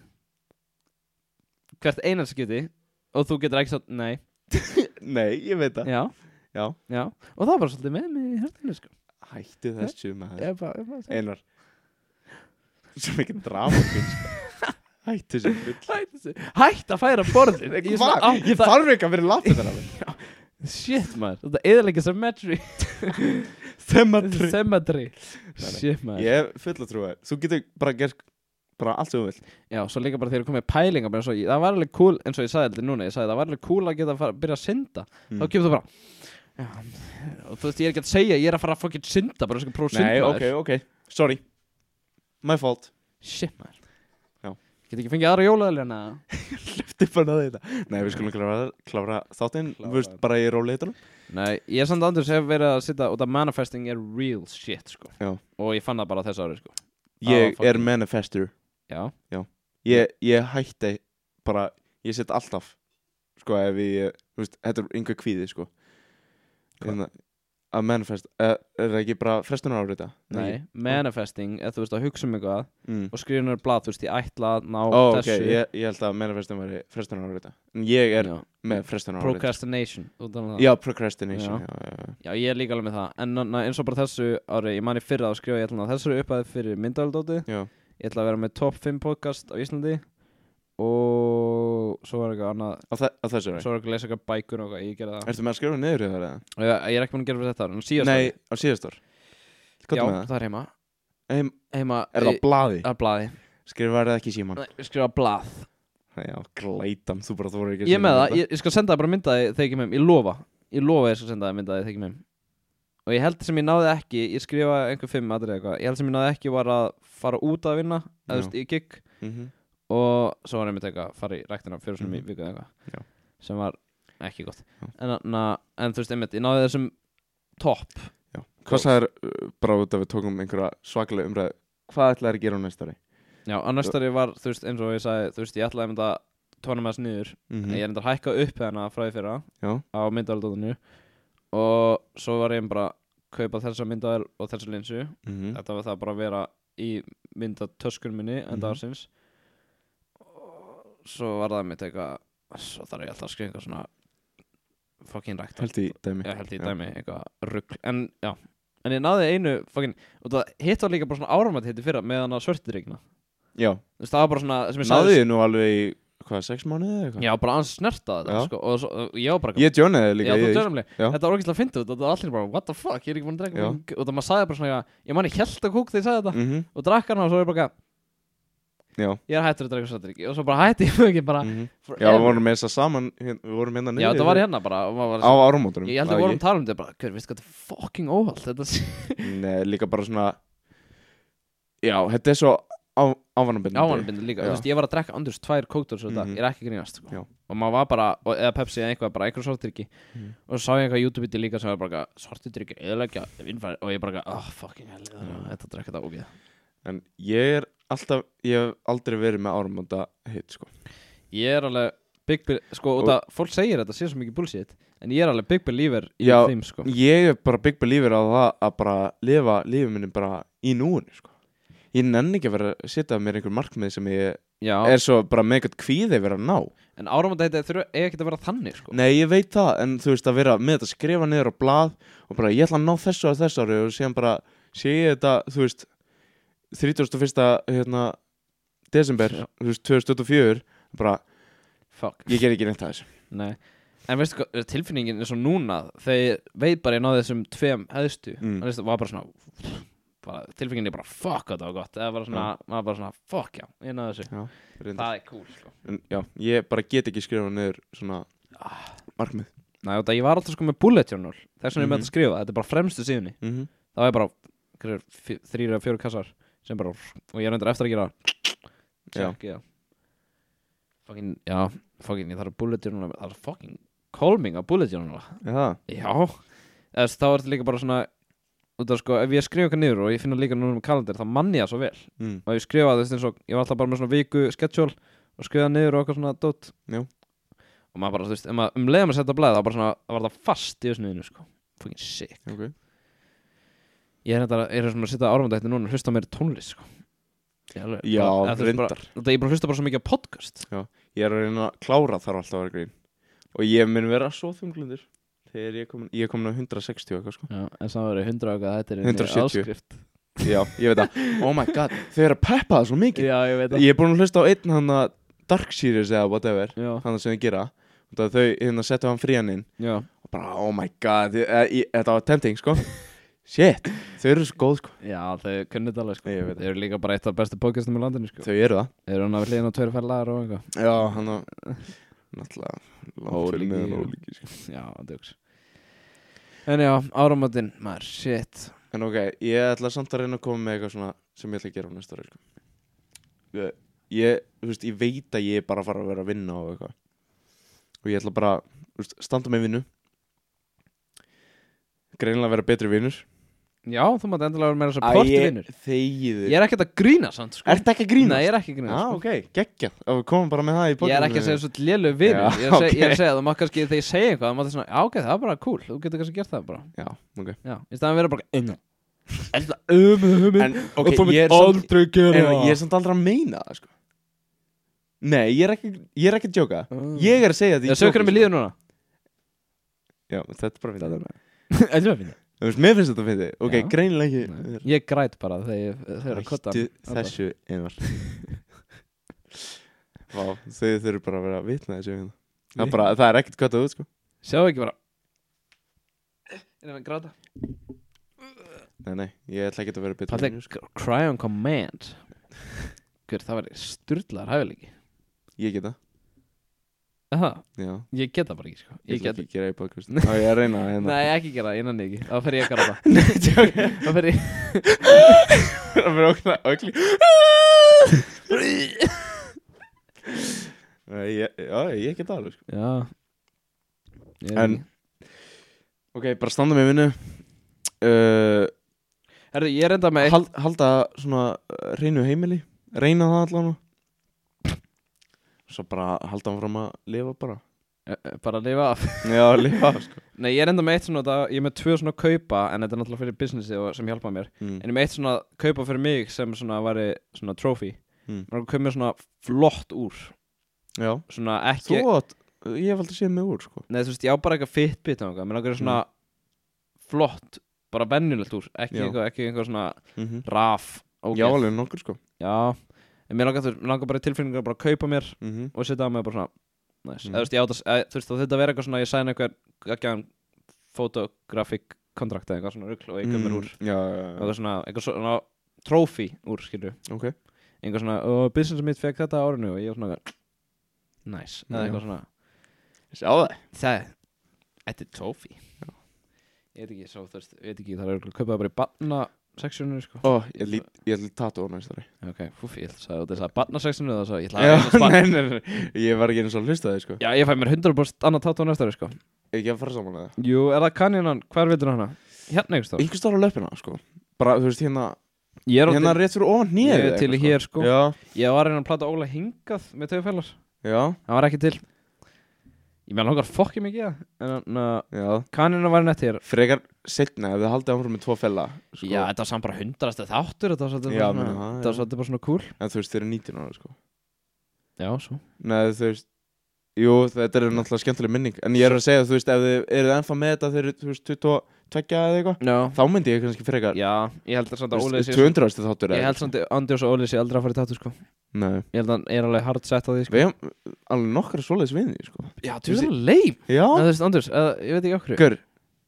skipti og þú getur ekki sagt nei. Nei, ég veit það. Já. Og það var bara svolítið með mig í hjartinu sko. Hættu þessu maður. Einar svo mikið drama sko. Hættu þessu. Hættu að færa borðin. Ég þarf ekki að vera látið þar. Shit maður. Þetta er eðalega symmetry. Symmetry. Shit maður. Ég er full að trúa. Þú getur bara gert bara allt sem þú vilt. Já, svo líka bara þegar þú komið pælinga bara eins og það var alveg cool, eins og ég sagði þetta núna, ég sagði það var alveg cool að geta að byrja að synda. Þá kemur þú bara og þú veist, ég er ekki að segja, ég er að fara að fucking synda bara að prófa synda. Nei, ok. Sorry. My fault. Shit maður. Get ekki fengið aðra jólaðalina? Hlöfti bara að þetta. Nei, við skulum klára þáttinn, bara í róleitunum. Nei, ég samt andurs hef verið að sitta út af manifesting er real shit, sko. Já. Og ég fann það bara þess ári, sko. Ég er manifestor. Já. Ég hætti bara, ég set alltaf, sko, ef ég, þú veist, þetta er einhver kvíði, sko. Að manifest, er það ekki bara frestunar árita? Nei, manifesting, þú veist að hugsa um eitthvað og skrifa nýr blað, þú veist, ég ætla að ná þessu. Ok, ég held að manifesting væri frestunar árita. En ég er með frestunar árita. Procrastination. Já, procrastination, já, ég er líka alveg með það. En eins og bara þessu ári, ég man í fyrra að skrifa, ég ætla að þessu upphæð fyrir myndavaldóti. Já. Ég ætla að vera með top 5 podcast á Íslandi. Og svo var eitthvað annað á þessu svo var eitthvað að lesa eitthvað bækur og eitthvað, ég gerði það. Ertu með að skrifa niður í það eða? Ég er ekki búin að gera fyrir þetta ára. Nei, á síðast ár. Já, það er heima. Er það blaði? Það er blaði. Skrifaði það ekki í síman? Nei, skrifa blað. Já, glætan, þú bara þú ekki ég með það, ég skal senda það bara myndaði þegar ég með. Ég lofa ég skal senda það myndaði þegar ég með. Og ég held sem ég náði ekki, ég skrifa einhver 5 atriði eitthvað. Ég held sem ég náði ekki var að fara út að vinna, eða þú veist, í gig. Og svo var ég með að fara í ræktina 4 sinni í viku eða eitthvað sem var ekki gott en þú veist einmitt, ég náði þessum topp. Hvað sagðir bara út að við tókum einhverja svakalega umræðu, hvað ætlaði að gera á næsta ári? Já, á næsta ári var, þú veist, eins og ég sagði, þú veist, ég ætlaði að tóna með þess niður en ég er enda að hækka upp hérna frá því fyrra á myndavaldóðinu og svo var ég bara kaupa þessa myndavél og þessa linsu þetta var það bara að vera í myndatöskunum minni enda ársins og svo var það mitt eitthvað svo þarf ég alltaf að skrifa eitthvað svona fucking rækt held í dæmi eitthvað rugl en ég náði einu fucking og það hitt var líka bara svona áramætt hitti fyrra með hann að svörtudryggna það var bara svona náði þið nú alveg í hvað, 6 mánuði eða eitthvað? Já, bara aðeins snerta þetta sko, og svo, ég var bara ég joinaði líka þetta var ógeðslega fyndið og það var allir bara what the fuck, ég er ekki búin að drekka og það maður sagði bara svona ég man ég held að kúk þegar ég sagði þetta og drakk hann og svo er ég bara ég er hættur að drekka svörtudrykki og svo bara hætti ég ekki bara já, við vorum með þess að saman við vorum hérna niður já, það var hérna bara á áramótunum ég held að við vorum að tala þetta bara veistu hvað þetta er fucking óvald nei, líka bara svona já, þetta er svo ávanabindi líka, þú veist, ég var að drekka andurs 2 kókdósur þetta, ég er ekki grínast sko. og maður var bara, eða Pepsi eða eitthvað bara einhver svartdrykki og svo sá ég eitthvað YouTube-vídeó líka sem var bara svartdrykki eðalegja og ég bara, fucking hell þetta drekka þetta ógeð en ég hef aldrei verið með áramóta hitt sko. ég er alveg big believer sko, og það, fólk segir þetta sé svo mikið bullshit en ég er alveg big believer í þeim sko. ég er bara big believer á það að bara lifa lífið minni bara í núinu sko. ég nenni ekki að vera að setja mér einhver markmið sem ég er svo bara með eitthvað kvíði vera að ná en áramóta þetta þurfa ekki að vera þannig sko. nei, ég veit það, en þú veist að vera með þetta skrifa niður á blað og bara ég ætla að ná þessu á þessu ári og síðan bara sé ég þetta, þú veist 31. Desember 2024 bara fuck, ég ger ekki neitt að þessu nei. En veistu hvað, tilfinningin er svo núna þegar veit bara ég náði þessum 2 hæðstu það var bara svona tilfinningin er bara fuck þetta var gott eða bara svona, maður bara svona fuck já, ég náði þessu það er cool sko. en, já, ég bara get ekki skrifa niður svona markmið nei, og það ég var alltaf sko með bullet journal þess vegna ég með að skrifa, þetta er bara fremstu síðunni það var bara 3 eða 4 kassar sem bara, og ég reyndar eftir að gera check, fucking, fucking, ég þarf að bullet journal það er fucking calming að bullet journal já, þá er þetta líka bara svona út af sko, ef ég skrifa eitthvað niður og ég finna líka núna með kalendar, þá mann ég það svo vel og ég skrifa það eins og, ég var alltaf bara með svona viku schedule og skrifa niður og eitthvað svona dot og maður bara, þú veist, ef maður leiða með að setja blæð þá bara svona, það var það fast í þessu niðinu sko, fucking sick ég er svona að setja áramótahætti núna og hlusta á mér tónlist sko. já, reyndar ég bara hlusta bara svo mikið á podcast já, ég er að reyna að klára þar alltaf að vera grín og ég mun vera svo þunglundur þegar ég er komin á 160 eitthvað sko. já, en það verður 100 eitthvað, þetta er 170 áskrift já, ég veit það, oh my god þau eru að peppa það svo mikið já, ég veit það ég er búin að hlusta á einn hann að Dark Series eða whatever hann sem þau gera og þau settu hann frían inn og bara, oh my god þetta var tempting sko shit, þau eru svo góð sko já, þau kunnir þetta alveg sko þau eru líka bara eitt af bestu podcastum í landinu sko þau eru það þau eru hann að hliðin á 2 ferlaðar og eitthvað já, hann á náttúrulega ólíki sko. já, djóks en já, áramótin, maður, shit en ok, ég ætla samt að reyna að koma með eitthvað svona sem ég ætla að gera á næsta ári sko. þú veist, ég veit að ég er bara að fara að vera að vinna og eitthvað og ég ætla bara, þú veist, standa með vinnu greinilega að vera betri vinnur já, þú mátt endilega vera meira support vinnur þegiðu ég er ekkert að grína samt sko. Ertu ekki að grínast? Nei, ég er ekki að grínast sko. ok, geggjað og við komum bara með það í podcast ég er ekki að segja svo léleg vinnur ég er að segja, þú mátt kannski þegar ég segja eitthvað þú mátt það svona, já ok, það er bara cool þú getur kannski gert það bara já, ok já, í staðan að vera bara en ok, ég er samt aldrei að meina það sko nei, ég er ekki að djóka ég er að segja þetta sögur mig líður núna já, þetta er bara fint þú veist, mér finnst þetta að finna ok, greinilega ekki ég græt bara þegar ég er að kotta hættu þessu einvar vá, þau þurfu bara að vera að vitna þessu það er ekkert kottað út sko sjáu ekki bara ég er að gráta nei, ég ætla ekki að vera betur sko. Cry on command það var sturlaðar hæfileiki ég get það ég get það bara ekki sko. ég get ekki gera í podcast ég er að reyna nei, ekki gera, ég nenni ekki þá fer ég að gráta þá fer ég það fer okkur ég get það alveg sko. já en ok, bara standa með vinnu ég er enda með halda svona hreinu heimili reyna það allan svo bara halda hann fram að lifa bara Bara lifa af. Já, lifa af, sko. Nei, ég enda með eitt svona, ég er með 2 svona kaupa, en þetta er náttúrulega fyrir businessi og sem hjálpa mér. En ég er með eitt svona kaupa fyrir mig sem svona væri svona trophy. Maður kaupa mér svona flott úr. Já. Svona ekki... Ég hef aldrei séð mig úr, sko. Nei, þú veist, ég á bara eitthvað Fitbit og eitthvað. Mér langar svona flott, bara venjulegt úr. Ekki eitthvað svona raf. Já, alveg nokkur, sko. Já. En mér langar bara tilfinningar að bara kaupa mér og setja á mig bara svona nice. Eða þú veist, þú veist, þetta vera eitthvað svona, ég sæna eitthvað photographic kontrakt eða eitthvað svona rugl og ég köp mér úr. Já. Eitthvað svona trophy úr, skilju. Ok. Eitthvað svona, business mitt fekk þetta árinu og ég var svona nice. Eða eitthvað svona Sjá það. Þetta er trophy. Já. Ég veit ekki, svo þú veist, það er að kaupa það bara í barnaseksjónu, sko. Ég ætla tattoo næst ári. Ok, fúfi, ég ætla að það er barnaseksjónu eða svo, ég ætla að Nei, ég var ekki eins og hlusta þig, sko. Já, ég fæ mér 100% annað tattoo næst ári, sko. Ekki að fara saman eða? Jú, er það kanninan, hvar veitur hana? Hérna einhvers einhvers staðar á löppina, sko. Bara, þú veist, hérna rétt fyrir ofan hnéð. Ég er til hér, sko. Já. Ég var að reyna að plata Óla hingað með taugafælar. Já. Það var ekki til. Ég með langar fokkið mikið, en já. Kanina var nett hér. Frekar setna, ef þið haldið áfram með 2 fella, sko. Já, þetta var samt bara 100. Þáttur, þetta var svolítið bara svona cool. En þú veist, þeir eru 19 ára, sko. Já, svo. Nei, þú veist, jú, þetta er náttúrulega skemmtileg minning. En ég er að segja, þú veist, ef þið eruð ennþá með þetta þeir eru, þú veist, 22 eða eitthvað, þá myndi ég kannski frekar. Já, ég held samt að Óli sé 200. þáttur. Ég held samt að Andjós og Óli sé aldrei að fara í tattoo, sko. Nei. Ég held að hann er alveg hard set á því, sko. Við hefum alveg nokkra svoleiðis vinni, sko. Já, þú veist, leim. Já. Þú veist, Andjós, ég veit ekki okkur. Gaur,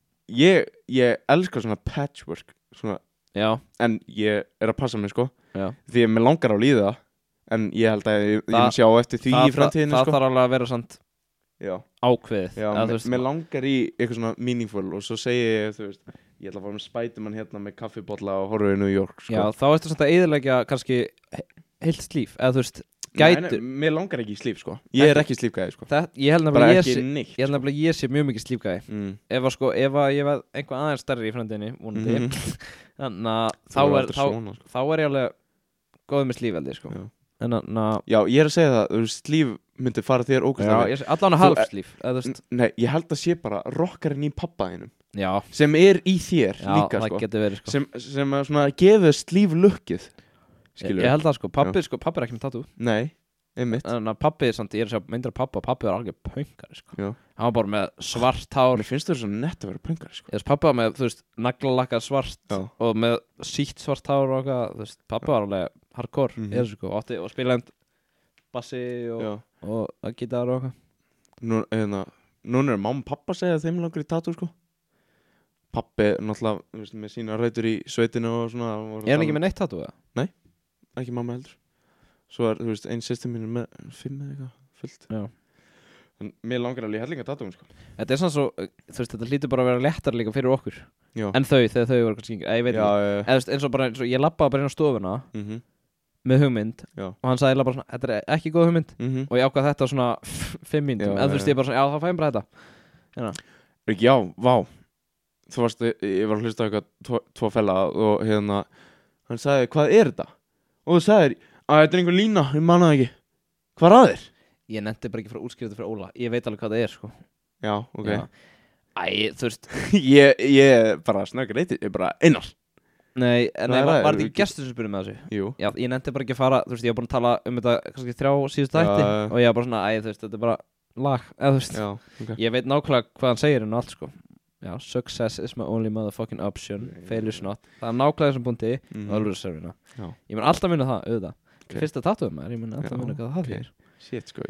ég elskar svona patchwork, svona. Já. En ég er að passa mig, sko. Já. Því að mér langar á líða, en ég held að ég mun sjá eftir því í framtíðinni, sko. Það þarf alveg að vera samt ákveðið. Já, mér langar í eitthvað svona meaningful og svo segi ég, þú veist, ég ætla að fara með Spiderman hérna með kaffibolla og horfa í New York, sko. Já, þá ertu svona að eyðileggja kannski heilt slíf, eða þú veist, gætu. Nei, mér langar ekki í slíf, sko. Ég er ekki slífgæði, sko. Ég held nefnilega að ég sé mjög mikið slífgæði. Ef að ég var einhvað aðeins stærri í framtíðinni, vonandi, þannig að þá er ég alveg góð með slífveldi, sko. Já, ég er að segja það, þú veist, slíf myndi fara þér ógæslega. Já, allan að halvslíf. Nei, ég held að sé bara rockarinn í pappaðinum. Já. Sem er í þér líka, sko. Já, það getur verið, sko. Sem að svona gefur slíflukkið. Skilur. Ég held það, sko. Pappi er ekki með tattoo. Nei, einmitt. Þannig að pappi, ég er að sjá myndir af pappa og pappi var alveg pöngari, sko. Já. Hann var bara með svart hár. Mér finnst það svo nett að vera pöngari, sko. Þess pappi var með, þú veist, naglalakkað svart og með sítt svart hár og eitthvað, þú veist, pappi var alveg hardcore, sko, og spilaði bassi og gítar og eitthvað. Núna er mamma og pappa að segja að þeim langar í tattoo, sko. Pappi, náttúrulega, þú veist, með sína rætur í sveitinu og svona. Er hann ekki með neitt tattoo, eða? Nei, ekki mamma heldur. Svo er, þú veist, ein systir mín með 5 eða eitthvað fullt. Já. En mér langar alveg hellinga tattoo, sko. Þetta er svona svo, þú veist, þetta hlýtur bara að vera léttar líka fyrir okkur. Já. En þegar þau voru kannski, ég veit ekki. Eða, eins og ég labbaði bara inn á stofuna. Með hugmynd og hann sagði bara svona, þetta er ekki góð hugmynd og ég ákvað þetta svona 5 mínútum en þú veist ég bara svona, já þá fæðum bara þetta Já, vá þú varst, ég var að hlusta eitthvað 2 fella og hérna hann sagði, hvað er þetta? Og þú sagðir, að þetta er einhver lína, ég manna það ekki hvað er að þér? Ég nefndi bara ekki frá útskrifu fyrir Óla, ég veit alveg hvað það er, sko Já, ok þú veist ég bara snöggur eitthvað, ég bara einar Nei, var þetta ekki gestur sem spurði með þessu? Jú. Já, ég nefndi bara ekki að fara, þú veist, ég var búin að tala þetta kannski 3 síðustu þætti og ég var bara svona, þú veist, þetta er bara lag, eða þú veist. Já, ok. Ég veit nákvæmlega hvað hann segir allt, sko. Já, success is my only motherfucking option, failure's not. Það er nákvæmlega þessum búndi og alveg reservina. Já. Ég mun alltaf minna það, auðvitað. Okay. Fyrsta tattooum er, ég mun alltaf minna hvað það er. Shit, sko,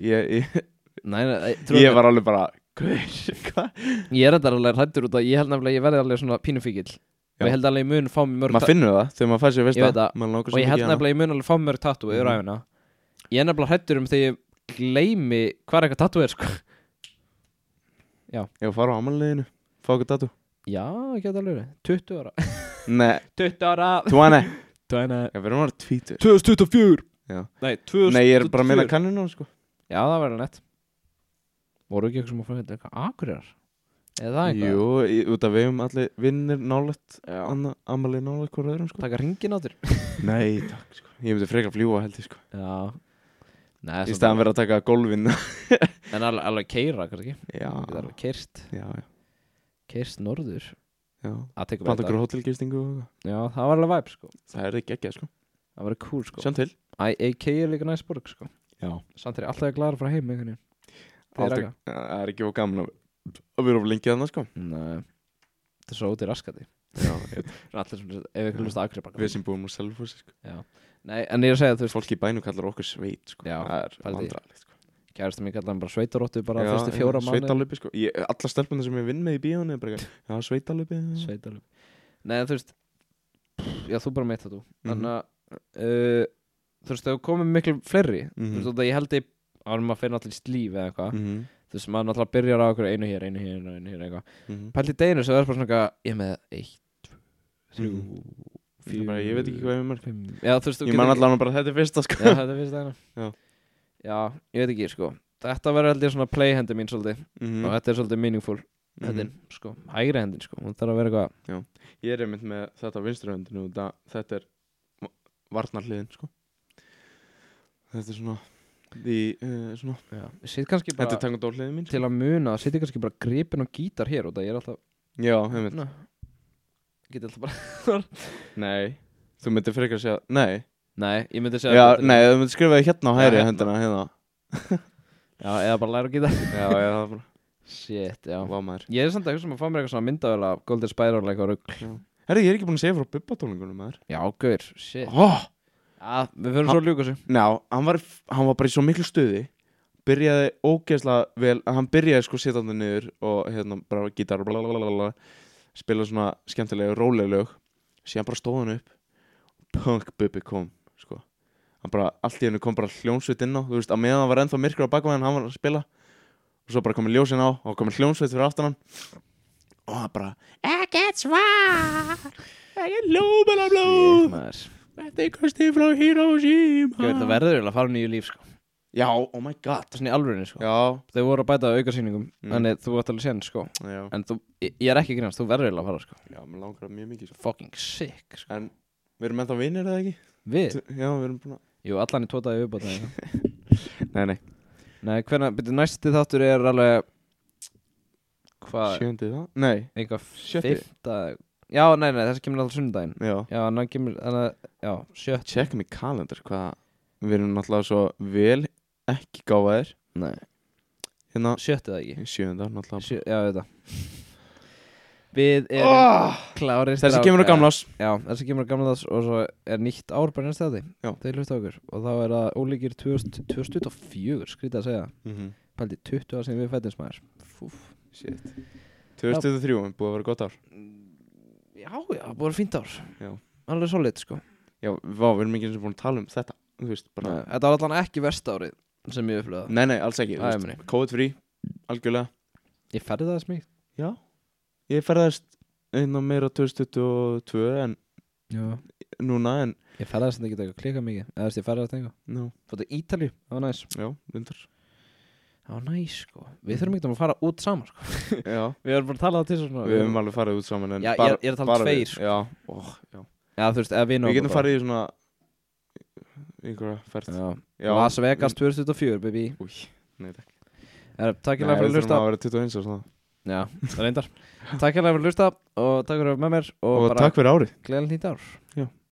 ég var alveg bara, hvað? Ég er þetta alveg hræddur út af, ég held nefnilega ég verði alveg svona pínufíkill. Og ég held alveg ég mun fá mér mörg maður finnur það þegar maður fær sér veist það og ég held nefnilega ég mun alveg fá mér mörg tattoo yfir æfina ég er nefnilega hræddur þegar ég gleymi hvað eitthvað tattoo er, sko Já Ég fara á afmæliðinu, fá eitthvað tattoo Já, ég get alveg 20 ára Nei 20 ára 20 Ég verður að vera 20 2024 Já Nei, 2024 Nei, ég er bara að minna kanninu, sko Já, það verður nett Voru ekki eitthvað sem að fara eitthvað Akureyrar Eða eitthvað? Jú, út af við allir vinnir nálægt Amalí nálægt hvort öðrum, sko Taka ringin á þér? Nei, takk, sko Ég myndi frekar fljúa, held ég, sko Já Nei, í staðan verið að taka gólfin En alveg keira, kannski Já. Það er alveg keirst Já. Keirst norður Já. Panta okkur hótelgistingu og Já, það var alveg væp, sko það er ekki sko. Það var cool, sko Sjón til. AK er líka næst borg, sko Já. Samt er ég alltaf glaður að fara heim einhvern veginn Það er ekki of gaman að vera of lengi þarna, sko. Nei, það er svo út í raskati Já. Allir sem, ef ykkur lust að Akureyri Við sem búum á Selfossi, sko. Já. Nei, en ég er að segja, þú veist Fólk í bænum kallar okkur sveit, sko. Já, það er vandræðalegt, sko. Kærasta mín kallar hann bara sveitaróttu bara fyrstu 4 mánuði Sveitalöpi, sko. Alla stelpunir sem ég vinn með í bíónu er bara, já, sveitalöpi. Nei, þú veist Já, þú bara meitt það þú Þannig að þú veist, þegar komum miklu fleiri þú veist, og það ég held ég árum að finna allir í slíf eða eitthvað þú veist, maður náttúrulega byrjar á okkur einu hér eitthvað pælt í deginu sem það er bara svona ég er með 1, 2, 3, 4 ég veit ekki hvað ég er mörg. Já, þú veist, ég man allavega bara þetta er fyrsta, sko. Já, þetta er fyrsta deginu Já, ég veit ekki, sko þetta verður held ég svona playhendi mín svolítið og þetta er svolítið meaningful hendin, sko, hægri hendin, sko hún þarf að vera eitthvað ég er einmitt með þetta vinstri hendinu þetta er varnarhliðin, sko þetta er svona svona ég sit kannski bara þetta er tangandórhliðin mín, til að muna að sitja kannski bara gripin og gítar hér og það ég er alltaf já, einmitt geti alltaf bara nei, þú myndir frekar að segja nei, ég myndi segja já, nei, þú myndir skrifa hérna á hægri hendina hérna já, eða bara læra að gítar já, eða bara shit, já maður. Ég er samt eitthvað sem að fá mér eitthvað svona myndavel af Golden Spiral eitthvað rugg herri, ég er ekki búin að segja frá Bubba-tónleikunum maður já, gaur, shit já, við fyrir svo að ljúka sig já, hann var bara í svo miklu stuði byrjaði ógeðslega vel hann byrjaði sko sittandi niður og hérna bara gítar blablabla spila svona skemmtilega róleg lög síðan bara stóð hann upp Punk Bubbi kom, sko hann bara, allt í hennu kom bara hljómsveit inn á þú veist, að meðan það var ennþá myrkur á bakvæðin hann var að spila og svo bara komið ljósin á og komið hljómsveit fyrir aftan hann og hann bara ekkert svar ekkert lúbalablú þetta er kosti frá Hiroshima það verður að fara nýju líf, sko já, oh my god það er svona í alvörinni, sko já. Þau voru að bæta aukasýningum þannig þú ætti alveg sér, sko já. En ég er ekki að grínast, þú verður að fara, sko já, mér langar mjög mikið, sko fucking sick, sko en við erum ennþá vinir, eða ekki? Við? Já, við erum búin að Jú, allan í 2 daga viðbót nei Nei, hvernig, byrju, næsti þáttur er alveg hvað? 7. það? Nei, eitthvað 7. 5. Já, nei, þessi kemur alltaf sunnudaginn Já, hann kemur, já, 7. Tjekkum í kalendar hvað við erum náttúrulega svo vel ekki gáfaðir Nei, hérna 7. eða ekki 7. náttúrulega Já, þetta Við erum klárir þessi kemur á gamlás Já, þessi kemur á gamlás og svo er nýtt ár bara næsta þetta Já. Þeir hlusta okkur og þá er það ólíkir 2024 skrítið að segja Pældi 20 ára sem við fættumst maður Shit 2023, búið að vera gott ár Já, búið að vera fínt ár Já. Alveg solid, sko Já, við erum ekki eins og búin að tala um þetta þú veist, bara Nei, þetta var allan ekki versta árið sem ég upplöða Nei, alls ekki COVID-free, algjörlega Ég ferði það smíkt Já, ég ferðast einna meira 2022 en núna en Ég ferðast þetta ekki eitthvað klika mikið eða ég ferðast eitthvað Fóttu Ítalíu, það var næs Já, reyndar Það var næs, sko Við þurfum ekki að fara út saman, sko Já Við erum bara að tala það til svona Við höfum alveg farið út saman en Já, ég er að tala 2, sko Já, Já, þú veist, eða við Við getum farið í svona einhverja ferð Já, Las Vegas 2024, baby Új, nei takk Takk fyrir að hlusta Nei, það var 21 og svona Já, það reyndar Takk fyrir að hlusta og takk fyrir með mér Og takk fyrir árið Gleðilegt nýtt ár Já